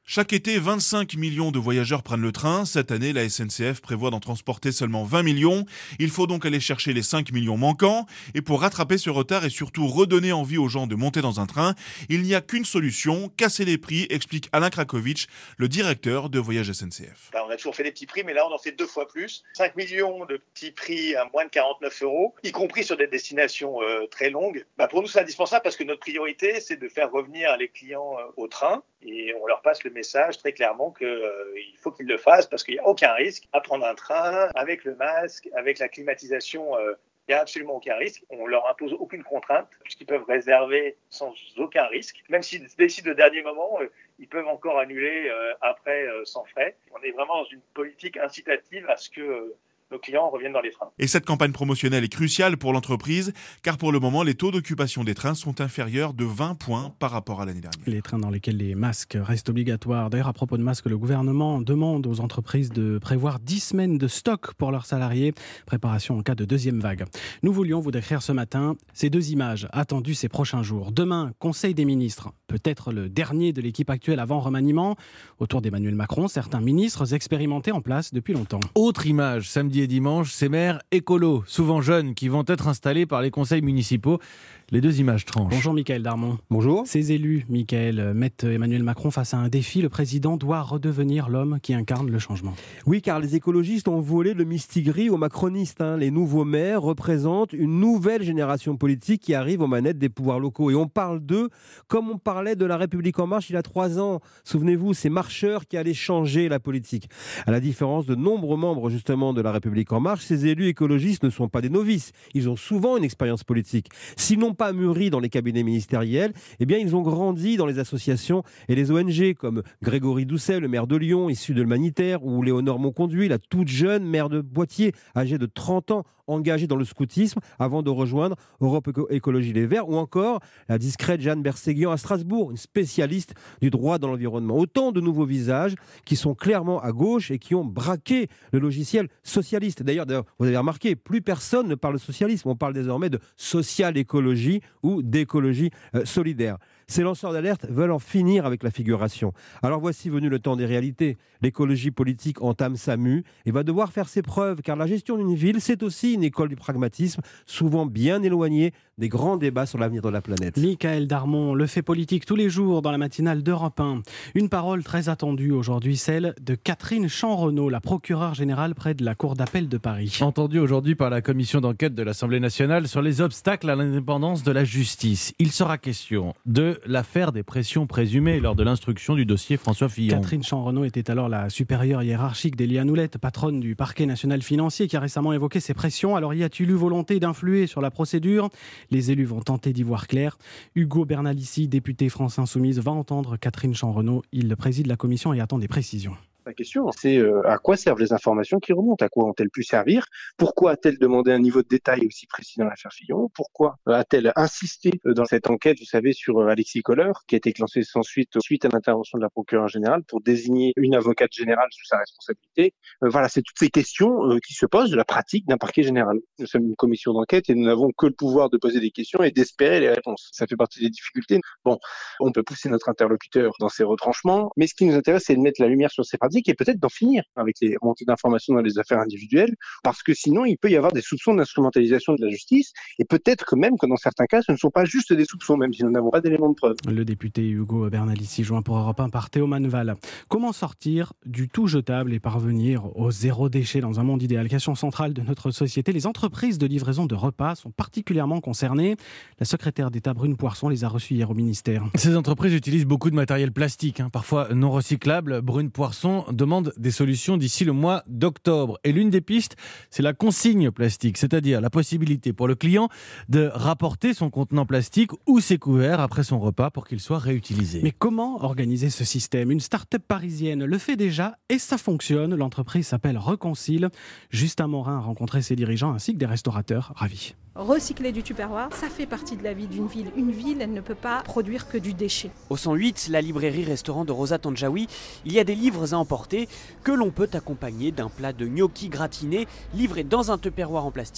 Chaque été, 25 millions de voyageurs prennent le train. Cette année, la SNCF prévoit d'en transporter seulement 20 millions. Il faut donc aller chercher les 5 millions manquants. Et pour rattraper ce retard et surtout redonner envie aux gens de monter dans un train, il n'y a qu'une solution, casser les prix, explique Alain Krakovic, le directeur de Voyage SNCF. On a toujours fait des petits prix, mais là on en fait 2 fois plus. 5 millions de petits prix à moins de 49 €, y compris sur des destinations très longues. Pour nous c'est indispensable parce que notre priorité c'est de faire revenir les clients au train. Et on leur passe le message très clairement qu'il faut qu'ils le fassent parce qu'il n'y a aucun risque à prendre un train avec le masque, avec la climatisation. Il n'y a absolument aucun risque. On leur impose aucune contrainte puisqu'ils peuvent réserver sans aucun risque. Même s'ils décident au dernier moment, ils peuvent encore annuler après sans frais. On est vraiment dans une politique incitative à ce que nos clients reviennent dans les trains. Et cette campagne promotionnelle est cruciale pour l'entreprise, car pour le moment, les taux d'occupation des trains sont inférieurs de 20 points par rapport à l'année dernière. Les trains dans lesquels les masques restent obligatoires. D'ailleurs, à propos de masques, le gouvernement demande aux entreprises de prévoir 10 semaines de stock pour leurs salariés. Préparation en cas de deuxième vague. Nous voulions vous décrire ce matin ces 2 images attendues ces prochains jours. Demain, Conseil des ministres, peut-être le dernier de l'équipe actuelle avant remaniement. Autour d'Emmanuel Macron, certains ministres expérimentés en place depuis longtemps. Autre image, samedi et dimanche, ces maires écolos, souvent jeunes, qui vont être installés par les conseils municipaux. Les 2 images tranchent. Bonjour Mickaël Darmon. Bonjour. Ces élus, Mickaël, mettent Emmanuel Macron face à un défi. Le président doit redevenir l'homme qui incarne le changement. Oui, car les écologistes ont volé le mistigris aux macronistes. Les nouveaux maires représentent une nouvelle génération politique qui arrive aux manettes des pouvoirs locaux. Et on parle d'eux comme on parlait de la République En Marche il y a 3 ans. Souvenez-vous, ces marcheurs qui allaient changer la politique. À la différence de nombreux membres justement de la République En Marche, ces élus écologistes ne sont pas des novices. Ils ont souvent une expérience politique. S'ils n'ont pas mûri dans les cabinets ministériels, eh bien ils ont grandi dans les associations et les ONG comme Grégory Doucet, le maire de Lyon, issu de l'humanitaire, ou Léonore Monconduit, la toute jeune maire de Poitiers, âgée de 30 ans, engagée dans le scoutisme avant de rejoindre Europe Écologie Les Verts, ou encore la discrète Jeanne Berséguian à Strasbourg, une spécialiste du droit dans l'environnement. Autant de nouveaux visages qui sont clairement à gauche et qui ont braqué le logiciel socialiste. D'ailleurs, vous avez remarqué, plus personne ne parle de socialisme, on parle désormais de social-écologie ou d'écologie solidaire. Ces lanceurs d'alerte veulent en finir avec la figuration. Alors voici venu le temps des réalités. L'écologie politique entame sa mue et va devoir faire ses preuves, car la gestion d'une ville, c'est aussi une école du pragmatisme, souvent bien éloignée des grands débats sur l'avenir de la planète. Mickaël Darmon, le fait politique tous les jours dans la matinale d'Europe 1. Une parole très attendue aujourd'hui, celle de Catherine Chanrenaud, la procureure générale près de la Cour d'appel de Paris. Entendue aujourd'hui par la commission d'enquête de l'Assemblée nationale sur les obstacles à l'indépendance de la justice. Il sera question de l'affaire des pressions présumées lors de l'instruction du dossier François Fillon. Catherine Chanrenaud était alors la supérieure hiérarchique d'Éliane Houlette, patronne du parquet national financier, qui a récemment évoqué ces pressions. Alors y a-t-il eu volonté d'influer sur la procédure ? Les élus vont tenter d'y voir clair. Hugo Bernalici, député France Insoumise, va entendre Catherine Chanrenaud. Il préside la commission et attend des précisions. La question, c'est à quoi servent les informations qui remontent? À quoi ont-elles pu servir? Pourquoi a-t-elle demandé un niveau de détail aussi précis dans l'affaire Fillon? Pourquoi a-t-elle insisté dans cette enquête, vous savez, sur Alexis Kohler, qui a été lancée sans suite à l'intervention de la procureure générale pour désigner une avocate générale sous sa responsabilité? Voilà, c'est toutes ces questions qui se posent de la pratique d'un parquet général. Nous sommes une commission d'enquête et nous n'avons que le pouvoir de poser des questions et d'espérer les réponses. Ça fait partie des difficultés. Bon, on peut pousser notre interlocuteur dans ses retranchements, mais ce qui nous intéresse, c'est de mettre la lumière sur ces pratiques et peut-être d'en finir avec les remontées d'informations dans les affaires individuelles, parce que sinon il peut y avoir des soupçons d'instrumentalisation de la justice, et peut-être que même que dans certains cas ce ne sont pas juste des soupçons, même si nous n'avons pas d'éléments de preuve. Le député Hugo Bernalici, joint pour Europe 1 par Théo Manval. Comment sortir du tout jetable et parvenir au zéro déchet dans un monde idéal? Question centrale de notre société. Les entreprises de livraison de repas sont particulièrement concernées. La secrétaire d'État Brune Poirson les a reçues hier au ministère. Ces entreprises utilisent beaucoup de matériel plastique, parfois non recyclable. Brune Poirson demande des solutions d'ici le mois d'octobre. Et l'une des pistes, c'est la consigne plastique, c'est-à-dire la possibilité pour le client de rapporter son contenant plastique ou ses couverts après son repas pour qu'ils soient réutilisés. Mais comment organiser ce système? Une start-up parisienne le fait déjà et ça fonctionne. L'entreprise s'appelle Reconcile. Justin Morin a rencontré ses dirigeants ainsi que des restaurateurs ravis. Recycler du Tupperware, ça fait partie de la vie d'une ville. Une ville, elle ne peut pas produire que du déchet. Au 108, la librairie-restaurant de Rosa Tandjaoui, il y a des livres à emporter que l'on peut accompagner d'un plat de gnocchi gratiné livré dans un Tupperware en plastique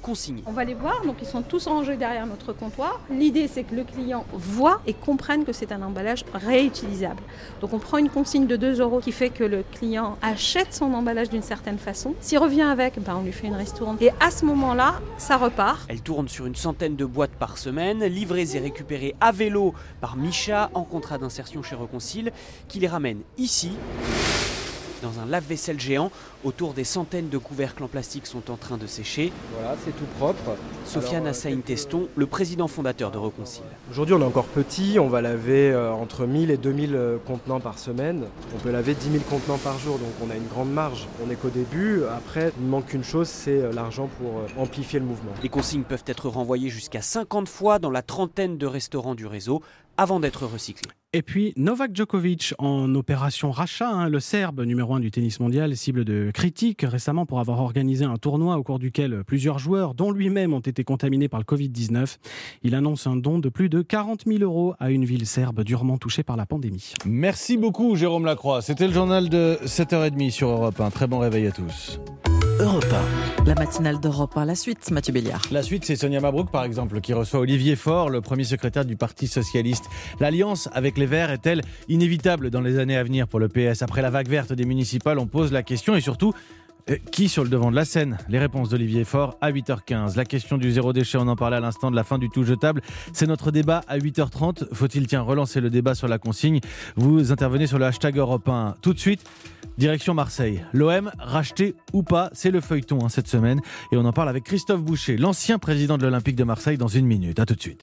consignés. On va les voir, donc ils sont tous rangés derrière notre comptoir. L'idée, c'est que le client voit et comprenne que c'est un emballage réutilisable. Donc on prend une consigne de 2 € qui fait que le client achète son emballage d'une certaine façon. S'il revient avec, on lui fait une ristourne. Et à ce moment-là, ça repart. Elle tourne sur une centaine de boîtes par semaine, livrées et récupérées à vélo par Micha en contrat d'insertion chez Reconcile, qui les ramène ici, dans un lave-vaisselle géant. Autour des centaines de couvercles en plastique sont en train de sécher. Voilà, c'est tout propre. Sofiane Assaïn-Teston, le président fondateur de Reconcile. Aujourd'hui, on est encore petit, on va laver entre 1000 et 2000 contenants par semaine. On peut laver 10 000 contenants par jour, donc on a une grande marge. On n'est qu'au début. Après, il ne manque qu'une chose, c'est l'argent pour amplifier le mouvement. Les consignes peuvent être renvoyées jusqu'à 50 fois dans la trentaine de restaurants du réseau avant d'être recyclées. Et puis Novak Djokovic en opération rachat, le Serbe numéro 1 du tennis mondial, cible de critiques récemment pour avoir organisé un tournoi au cours duquel plusieurs joueurs, dont lui-même, ont été contaminés par le Covid-19. Il annonce un don de plus de 40 000 € à une ville serbe durement touchée par la pandémie. Merci beaucoup Jérôme Lacroix. C'était le journal de 7h30 sur Europe 1. Très bon réveil à tous. Europe 1, la matinale d'Europe 1. La suite, Mathieu Béliard. La suite, c'est Sonia Mabrouk, par exemple, qui reçoit Olivier Faure, le premier secrétaire du Parti Socialiste. L'alliance avec les Verts est-elle inévitable dans les années à venir pour le PS ? Après la vague verte des municipales, on pose la question et surtout, qui sur le devant de la scène ? Les réponses d'Olivier Faure à 8h15. La question du zéro déchet, on en parlait à l'instant, de la fin du tout jetable. C'est notre débat à 8h30. Faut-il relancer le débat sur la consigne ? Vous intervenez sur le hashtag Europe 1. Tout de suite, direction Marseille. L'OM, racheté ou pas, c'est le feuilleton cette semaine. Et on en parle avec Christophe Boucher, l'ancien président de l'Olympique de Marseille, dans une minute. À tout de suite.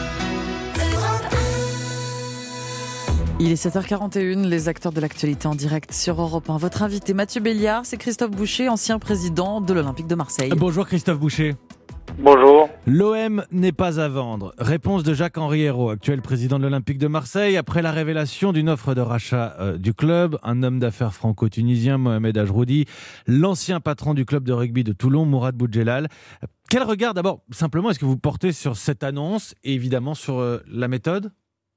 Il est 7h41, les acteurs de l'actualité en direct sur Europe 1. Votre invité Mathieu Béliard, c'est Christophe Boucher, ancien président de l'Olympique de Marseille. Bonjour Christophe Boucher. Bonjour. L'OM n'est pas à vendre. Réponse de Jacques-Henri Hérault, actuel président de l'Olympique de Marseille, après la révélation d'une offre de rachat du club. Un homme d'affaires franco-tunisien, Mohamed Ajroudi, l'ancien patron du club de rugby de Toulon, Mourad Boudjelal. Quel regard, d'abord, simplement, est-ce que vous portez sur cette annonce et évidemment sur la méthode ?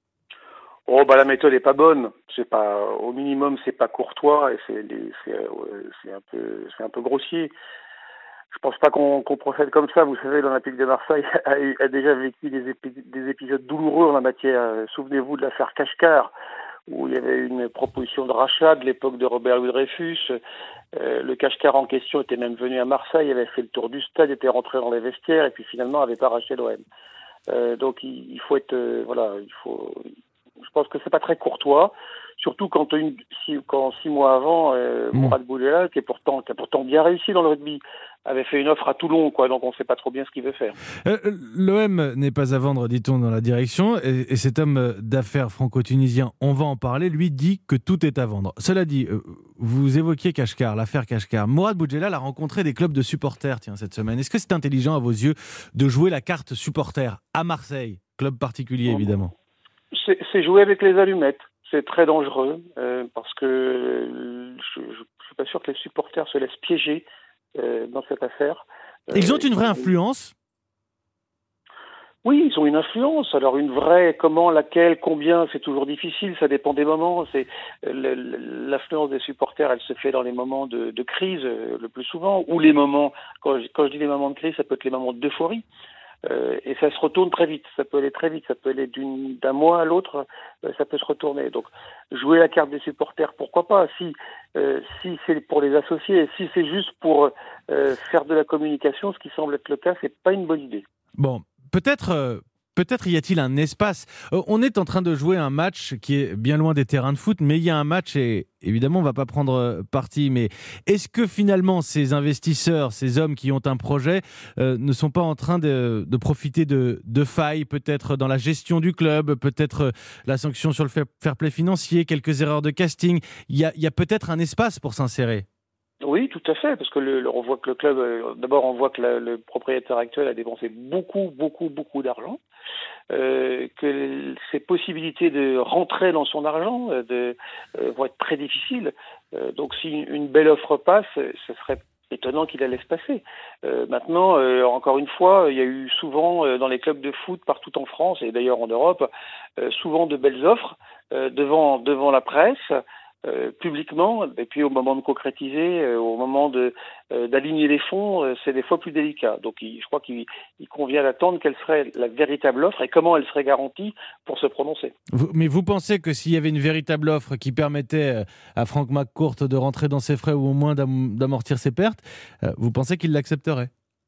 La méthode est pas bonne. C'est pas, au minimum, c'est pas courtois et c'est un peu grossier. Je pense pas qu'on procède comme ça. Vous savez, l'Olympique de Marseille a déjà vécu des épisodes douloureux en la matière. Souvenez-vous de l'affaire Kashkar, où il y avait une proposition de rachat de l'époque de Robert Louis Dreyfus. Le Kashkar en question était même venu à Marseille, avait fait le tour du stade, était rentré dans les vestiaires et puis finalement avait pas racheté l'OM. Donc il faut être, je pense que c'est pas très courtois, surtout quand 6 mois avant, Mourad Boudjelal, qui a pourtant bien réussi dans le rugby, avait fait une offre à Toulon, donc on ne sait pas trop bien ce qu'il veut faire. L'OM n'est pas à vendre, dit-on dans la direction, et cet homme d'affaires franco-tunisien, on va en parler, lui dit que tout est à vendre. Cela dit, vous évoquiez Kashkar, l'affaire Kashkar. Mourad Boudjelal a rencontré des clubs de supporters cette semaine. Est-ce que c'est intelligent à vos yeux de jouer la carte supporter à Marseille, club particulier évidemment ? C'est jouer avec les allumettes. C'est très dangereux parce que je ne suis pas sûr que les supporters se laissent piéger dans cette affaire. Ils ont une vraie influence ? Oui, ils ont une influence. Alors une vraie, comment, laquelle, combien, c'est toujours difficile, ça dépend des moments. L'influence des supporters, elle se fait dans les moments de crise le plus souvent, ou les moments, quand je dis les moments de crise, ça peut être les moments d'euphorie. Et ça se retourne très vite, ça peut aller très vite, ça peut aller d'un mois à l'autre, ça peut se retourner. Donc jouer la carte des supporters, pourquoi pas, si c'est pour les associer, si c'est juste pour faire de la communication, ce qui semble être le cas, c'est pas une bonne idée. Bon, peut-être y a-t-il un espace. On est en train de jouer un match qui est bien loin des terrains de foot, mais il y a un match et évidemment, on ne va pas prendre parti. Mais est-ce que finalement, ces investisseurs, ces hommes qui ont un projet, ne sont pas en train de profiter de failles, peut-être dans la gestion du club, peut-être la sanction sur le fair play financier, quelques erreurs de casting ? Il y a peut-être un espace pour s'insérer. Oui, tout à fait, parce que on voit que le club, d'abord on voit que le propriétaire actuel a dépensé beaucoup d'argent, que ses possibilités de rentrer dans son argent vont être très difficiles. Donc si une belle offre passe, ce serait étonnant qu'il la laisse passer. Maintenant, encore une fois, il y a eu souvent dans les clubs de foot partout en France et d'ailleurs en Europe, souvent de belles offres devant la presse. publiquement, et puis au moment de concrétiser, au moment d'aligner les fonds, c'est des fois plus délicat. Donc je crois qu'il convient d'attendre quelle serait la véritable offre et comment elle serait garantie pour se prononcer. Mais vous pensez que s'il y avait une véritable offre qui permettait à Frank McCourt de rentrer dans ses frais ou au moins d'amortir ses pertes, vous pensez qu'il l'accepterait ?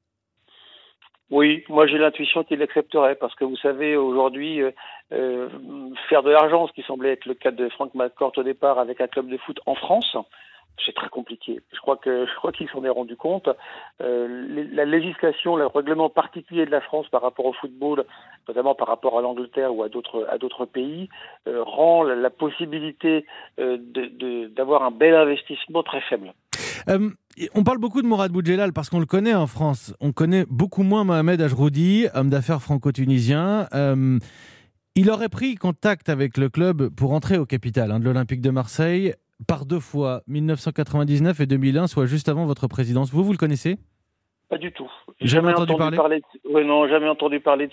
Oui, moi j'ai l'intuition qu'il l'accepterait parce que vous savez aujourd'hui faire de l'argent, ce qui semblait être le cas de Frank McCourt au départ avec un club de foot en France, c'est très compliqué. Je crois qu'il s'en est rendu compte. La législation, le règlement particulier de la France par rapport au football, notamment par rapport à l'Angleterre ou à d'autres pays, rend la possibilité d'avoir un bel investissement très faible. On parle beaucoup de Mourad Boudjelal parce qu'on le connaît en France. On connaît beaucoup moins Mohamed Ajroudi, homme d'affaires franco-tunisien. Il aurait pris contact avec le club pour entrer au capital de l'Olympique de Marseille par 2 fois, 1999 et 2001, soit juste avant votre présidence. Vous le connaissez ? Pas du tout. Jamais entendu parler non, jamais entendu parler de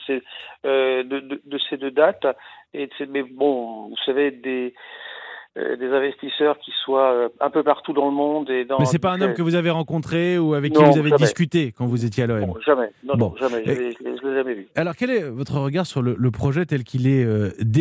ces 2 dates. Mais bon, vous savez, des investisseurs qui soient un peu partout dans le monde. Mais c'est pas un homme que vous avez rencontré ou avec qui vous avez discuté quand vous étiez à l'OM ? Non, jamais. Non, jamais. Je l'ai jamais vu. Alors, quel est votre regard sur le projet tel qu'il est décrit ?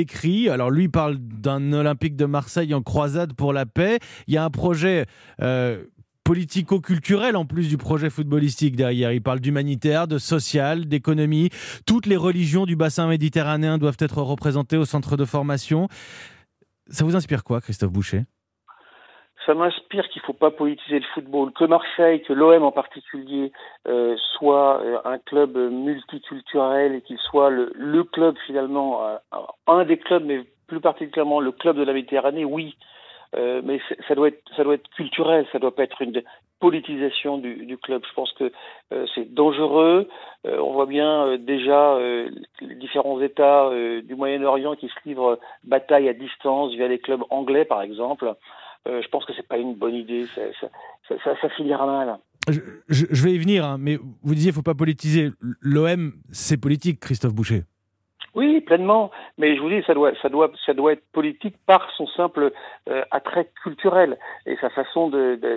Alors, lui parle d'un Olympique de Marseille en croisade pour la paix. Il y a un projet politico-culturel en plus du projet footballistique derrière. Il parle d'humanitaire, de social, d'économie. Toutes les religions du bassin méditerranéen doivent être représentées au centre de formation. Ça vous inspire quoi, Christophe Boucher ? Ça m'inspire qu'il ne faut pas politiser le football, que Marseille, que l'OM en particulier, soit un club multiculturel et qu'il soit le club finalement, un des clubs, mais plus particulièrement le club de la Méditerranée, oui. Mais ça doit être culturel, ça doit pas être une politisation du club. Je pense que c'est dangereux. On voit bien déjà les différents États du Moyen-Orient qui se livrent bataille à distance via les clubs anglais, par exemple. Je pense que c'est pas une bonne idée. Ça finira mal. Je vais y venir, mais vous disiez faut pas politiser. L'OM, c'est politique, Christophe Boucher. Oui, pleinement. Mais je vous dis, ça doit être politique par son simple attrait culturel et sa façon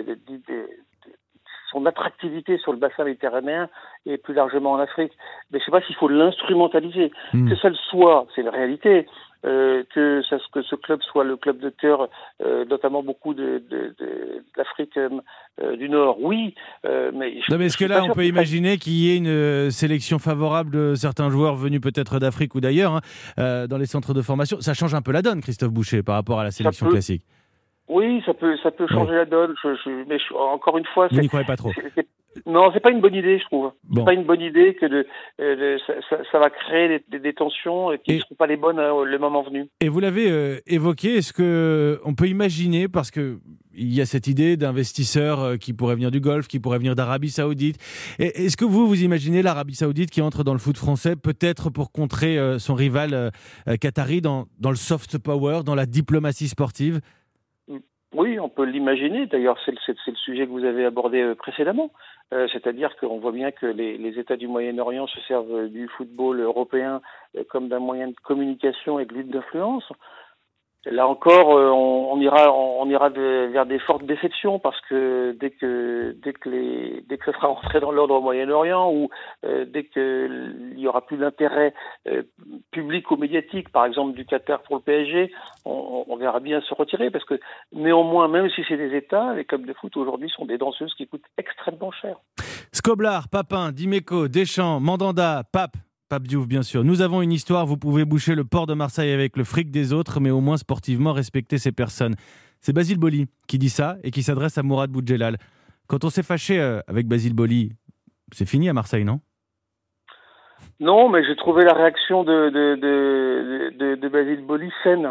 son attractivité sur le bassin méditerranéen et plus largement en Afrique. Mais je ne sais pas s'il faut l'instrumentaliser. Que ça le soit, c'est la réalité. Que ce club soit le club de cœur, notamment beaucoup de l'Afrique du Nord, oui. Mais est-ce que là, on peut imaginer qu'il y ait une sélection favorable de certains joueurs venus peut-être d'Afrique ou d'ailleurs dans les centres de formation ? Ça change un peu la donne, Christophe Boucher, par rapport à la sélection classique. Oui, ça peut changer la donne. Mais encore une fois, vous n'y croyez pas trop. Non, c'est pas une bonne idée, je trouve. C'est pas une bonne idée que ça va créer des tensions qui ne seront pas les bonnes le moment venu. Et vous l'avez évoqué, est-ce que on peut imaginer, parce que il y a cette idée d'investisseurs qui pourraient venir du Golfe, qui pourraient venir d'Arabie Saoudite. Est-ce que vous imaginez l'Arabie Saoudite qui entre dans le foot français, peut-être pour contrer son rival qatari dans le soft power, dans la diplomatie sportive ? Oui, on peut l'imaginer. D'ailleurs, c'est le sujet que vous avez abordé précédemment. C'est-à-dire qu'on voit bien que les États du Moyen-Orient se servent du football européen comme d'un moyen de communication et de lutte d'influence. Là encore, on ira vers des fortes déceptions parce que dès que ce sera rentré dans l'ordre au Moyen-Orient ou dès qu'il y aura plus d'intérêt public ou médiatique, par exemple du Qatar pour le PSG, on verra bien se retirer parce que néanmoins, même si c'est des États, les clubs de foot aujourd'hui sont des danseuses qui coûtent extrêmement cher. Skoblar, Papin, Dimeco, Deschamps, Mandanda, Pape Diouf, bien sûr. Nous avons une histoire, vous pouvez boucher le port de Marseille avec le fric des autres, mais au moins sportivement respecter ces personnes. C'est Basile Boli qui dit ça et qui s'adresse à Mourad Boudjelal. Quand on s'est fâché avec Basile Boli, c'est fini à Marseille, non ? Non, mais j'ai trouvé la réaction de Basile Boli saine.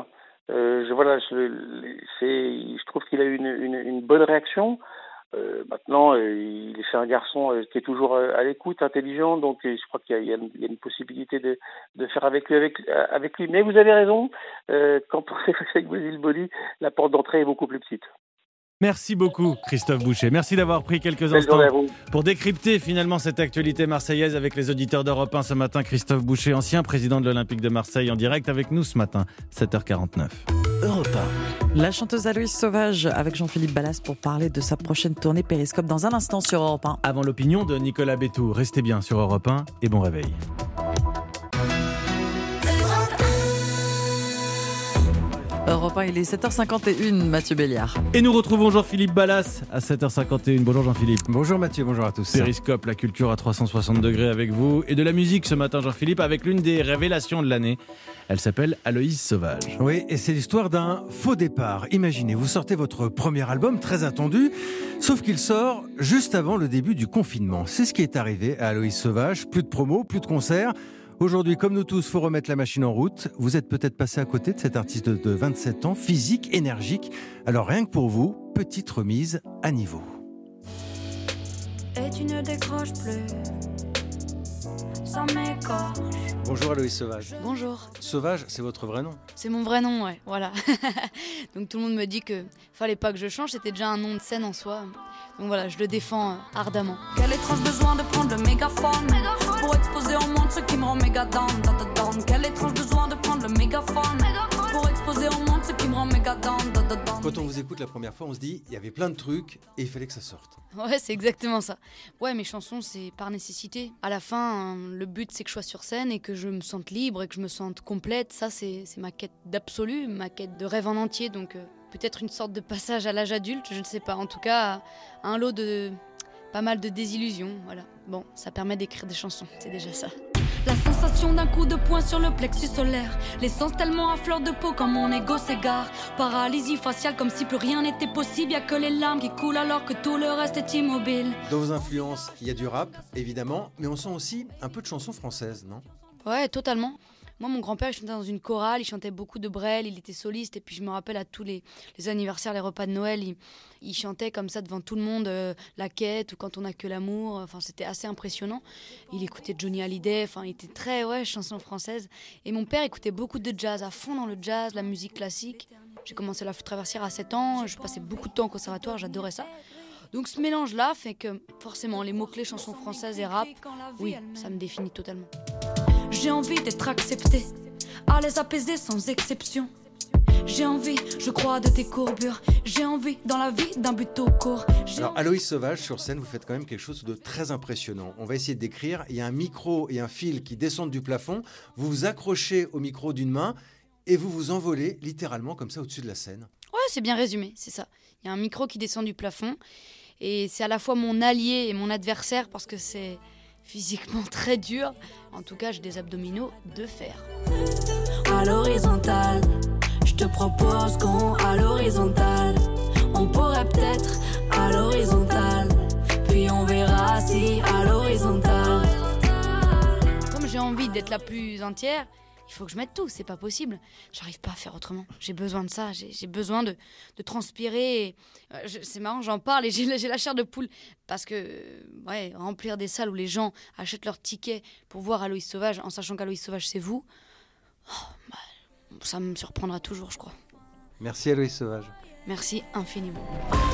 Je trouve qu'il a eu une bonne réaction. Maintenant, c'est un garçon qui est toujours à l'écoute, intelligent, donc je crois qu'il y a une possibilité de faire avec lui. Mais vous avez raison, quand on fait avec Basile Boli, la porte d'entrée est beaucoup plus petite. Merci beaucoup Christophe Boucher. Merci d'avoir pris quelques instants pour décrypter finalement cette actualité marseillaise avec les auditeurs d'Europe 1 ce matin. Christophe Boucher, ancien président de l'Olympique de Marseille, en direct avec nous ce matin, 7h49. Europe Europe 1. La chanteuse Aloïs Sauvage avec Jean-Philippe Ballas pour parler de sa prochaine tournée Périscope dans un instant sur Europe 1. Avant l'opinion de Nicolas Bétou, restez bien sur Europe 1 et bon réveil. Europe 1, il est 7h51, Mathieu Béliard. Et nous retrouvons Jean-Philippe Ballas à 7h51. Bonjour Jean-Philippe. Bonjour Mathieu, bonjour à tous. Périscope, la culture à 360 degrés avec vous. Et de la musique ce matin Jean-Philippe avec l'une des révélations de l'année. Elle s'appelle Aloïs Sauvage. Oui, et c'est l'histoire d'un faux départ. Imaginez, vous sortez votre premier album très attendu, sauf qu'il sort juste avant le début du confinement. C'est ce qui est arrivé à Aloïs Sauvage. Plus de promos, plus de concerts. Aujourd'hui, comme nous tous, il faut remettre la machine en route. Vous êtes peut-être passé à côté de cet artiste de 27 ans, physique, énergique. Alors rien que pour vous, petite remise à niveau. Et tu ne décroches plus, ça m'écorche. Bonjour Aloïs Sauvage. Bonjour. Sauvage, c'est votre vrai nom? C'est mon vrai nom, ouais, voilà. Donc tout le monde me dit que fallait pas que je change, c'était déjà un nom de scène en soi. Donc voilà, je le défends ardemment. Quel étrange besoin de prendre le mégaphone pour exposer au monde ce qui me rend méga down. Quel étrange besoin de prendre le mégaphone pour exposer au monde ce qui me rend méga down. Quand on vous écoute la première fois, on se dit il y avait plein de trucs et il fallait que ça sorte. Ouais, c'est exactement ça. Ouais, mes chansons, c'est par nécessité. À la fin, le but, c'est que je sois sur scène et que je me sente libre et que je me sente complète. Ça, c'est ma quête d'absolu, ma quête de rêve en entier. Donc peut-être une sorte de passage à l'âge adulte, je ne sais pas. En tout cas, un lot de pas mal de désillusions. Voilà. Bon, ça permet d'écrire des chansons, c'est déjà ça. La sensation d'un coup de poing sur le plexus solaire. L'essence tellement à fleur de peau quand mon ego s'égare. Paralysie faciale comme si plus rien n'était possible. Y'a que les larmes qui coulent alors que tout le reste est immobile. Dans vos influences, il y a du rap, évidemment, mais on sent aussi un peu de chansons françaises, non? Ouais, totalement. Moi, mon grand-père, il chantait dans une chorale, il chantait beaucoup de Brel, il était soliste. Et puis, je me rappelle à tous les anniversaires, les repas de Noël, il chantait comme ça devant tout le monde, La Quête ou Quand on n'a que l'amour. Enfin, c'était assez impressionnant. Il écoutait Johnny Hallyday, enfin, il était très, chanson française. Et mon père écoutait beaucoup de jazz, à fond dans le jazz, la musique classique. J'ai commencé la flûte traversière à 7 ans, je passais beaucoup de temps au conservatoire, j'adorais ça. Donc ce mélange-là fait que, forcément, les mots-clés chansons françaises et rap, oui, ça me définit totalement. J'ai envie d'être acceptée, à les apaiser sans exception. J'ai envie, je crois, de tes courbures. J'ai envie, dans la vie, d'un but au court. Alors, Aloïs Sauvage, sur scène, vous faites quand même quelque chose de très impressionnant. On va essayer de décrire. Il y a un micro et un fil qui descendent du plafond. Vous vous accrochez au micro d'une main et vous vous envolez littéralement comme ça au-dessus de la scène. Ouais, c'est bien résumé, c'est ça. Il y a un micro qui descend du plafond et c'est à la fois mon allié et mon adversaire parce que c'est physiquement très dur. En tout cas, j'ai des abdominaux de fer. À l'horizontale, je te propose qu'on à l'horizontale. On pourrait peut-être à l'horizontale, puis on verra si à l'horizontale. Comme j'ai envie d'être la plus entière, il faut que je mette tout, c'est pas possible. J'arrive pas à faire autrement. J'ai besoin de ça, j'ai besoin de transpirer. C'est marrant, j'en parle et j'ai la chair de poule. Parce que, remplir des salles où les gens achètent leurs tickets pour voir Aloïs Sauvage, en sachant qu'Aloïs Sauvage, c'est vous, ça me surprendra toujours, je crois. Merci Aloïs Sauvage. Merci infiniment.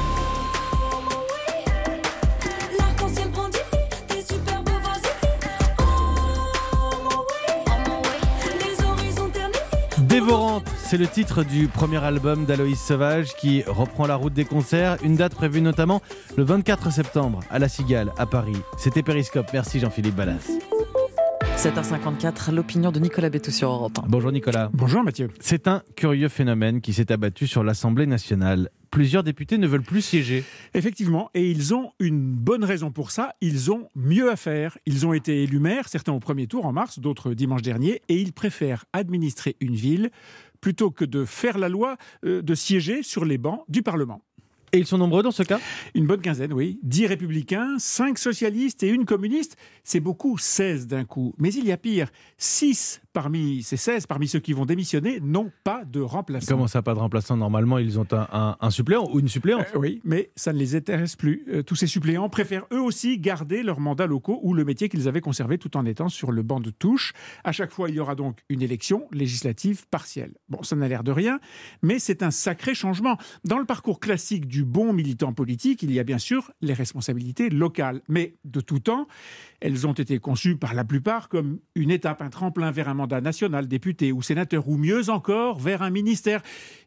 Dévorante, c'est le titre du premier album d'Aloïs Sauvage qui reprend la route des concerts. Une date prévue notamment le 24 septembre à La Cigale, à Paris. C'était Périscope. Merci Jean-Philippe Ballas. 7h54, l'opinion de Nicolas Bétou sur Europe 1. Bonjour Nicolas. Bonjour Mathieu. C'est un curieux phénomène qui s'est abattu sur l'Assemblée nationale. Plusieurs députés ne veulent plus siéger. Effectivement, et ils ont une bonne raison pour ça. Ils ont mieux à faire. Ils ont été élus maires, certains au premier tour en mars, d'autres dimanche dernier, et ils préfèrent administrer une ville plutôt que de faire la loi, de siéger sur les bancs du Parlement. Et ils sont nombreux dans ce cas ? Une bonne quinzaine, oui. 10 républicains, 5 socialistes et une communiste. C'est beaucoup, 16 d'un coup. Mais il y a pire. 6 parmi ces 16, parmi ceux qui vont démissionner, n'ont pas de remplaçant. Comment ça, pas de remplaçant ? Normalement, ils ont un suppléant ou une suppléante. Oui, mais ça ne les intéresse plus. Tous ces suppléants préfèrent eux aussi garder leurs mandats locaux ou le métier qu'ils avaient conservé tout en étant sur le banc de touche. À chaque fois, il y aura donc une élection législative partielle. Bon, ça n'a l'air de rien, mais c'est un sacré changement. Dans le parcours classique du bon militant politique, il y a bien sûr les responsabilités locales. Mais de tout temps, elles ont été conçues par la plupart comme une étape, un tremplin vers un mandat national, député ou sénateur, ou mieux encore, vers un ministère.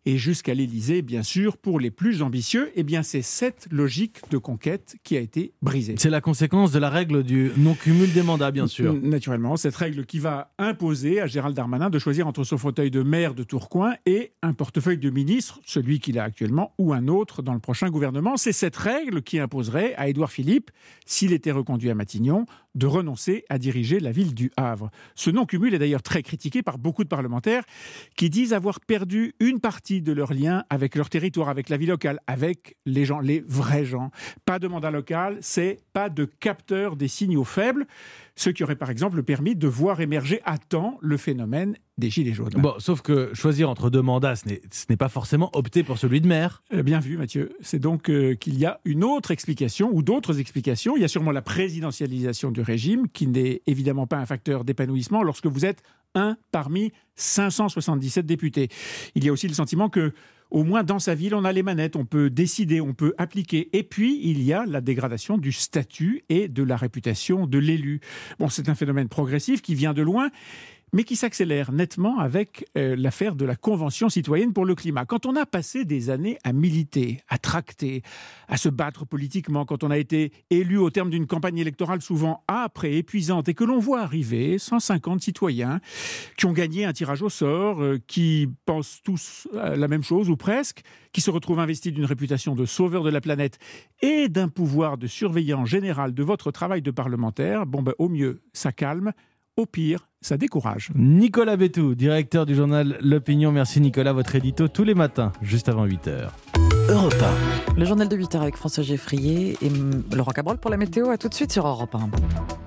et jusqu'à l'Élysée, bien sûr, pour les plus ambitieux. Eh bien, c'est cette logique de conquête qui a été brisée. C'est la conséquence de la règle du non-cumul des mandats, bien sûr. Naturellement, cette règle qui va imposer à Gérald Darmanin de choisir entre son fauteuil de maire de Tourcoing et un portefeuille de ministre, celui qu'il a actuellement, ou un autre dans le prochain gouvernement. C'est cette règle qui imposerait à Édouard Philippe, s'il était reconduit à Matignon, de renoncer à diriger la ville du Havre. Ce non-cumul est d'ailleurs très critiqué par beaucoup de parlementaires qui disent avoir perdu une partie de leur lien avec leur territoire, avec la vie locale, avec les gens, les vrais gens. Pas de mandat local, c'est pas de capteur des signaux faibles, ce qui aurait par exemple permis de voir émerger à temps le phénomène des Gilets jaunes. Bon, sauf que choisir entre 2 mandats, ce n'est pas forcément opter pour celui de maire. Bien vu, Mathieu. C'est donc qu'il y a une autre explication, ou d'autres explications. Il y a sûrement la présidentialisation du régime, qui n'est évidemment pas un facteur d'épanouissement lorsque vous êtes un parmi 577 députés. Il y a aussi le sentiment que, au moins dans sa ville, on a les manettes, on peut décider, on peut appliquer. Et puis, il y a la dégradation du statut et de la réputation de l'élu. Bon, c'est un phénomène progressif qui vient de loin, mais qui s'accélère nettement avec l'affaire de la Convention citoyenne pour le climat. Quand on a passé des années à militer, à tracter, à se battre politiquement, quand on a été élu au terme d'une campagne électorale souvent âpre et épuisante, et que l'on voit arriver 150 citoyens qui ont gagné un tirage au sort, qui pensent tous la même chose ou presque, qui se retrouvent investis d'une réputation de sauveur de la planète et d'un pouvoir de surveillant général de votre travail de parlementaire, au mieux, ça calme. Au pire, ça décourage. Nicolas Bétou, directeur du journal L'Opinion. Merci Nicolas, votre édito tous les matins, juste avant 8h. Europe 1. Le journal de 8h avec François Geffrier et Laurent Cabrol pour la météo. À tout de suite sur Europe 1.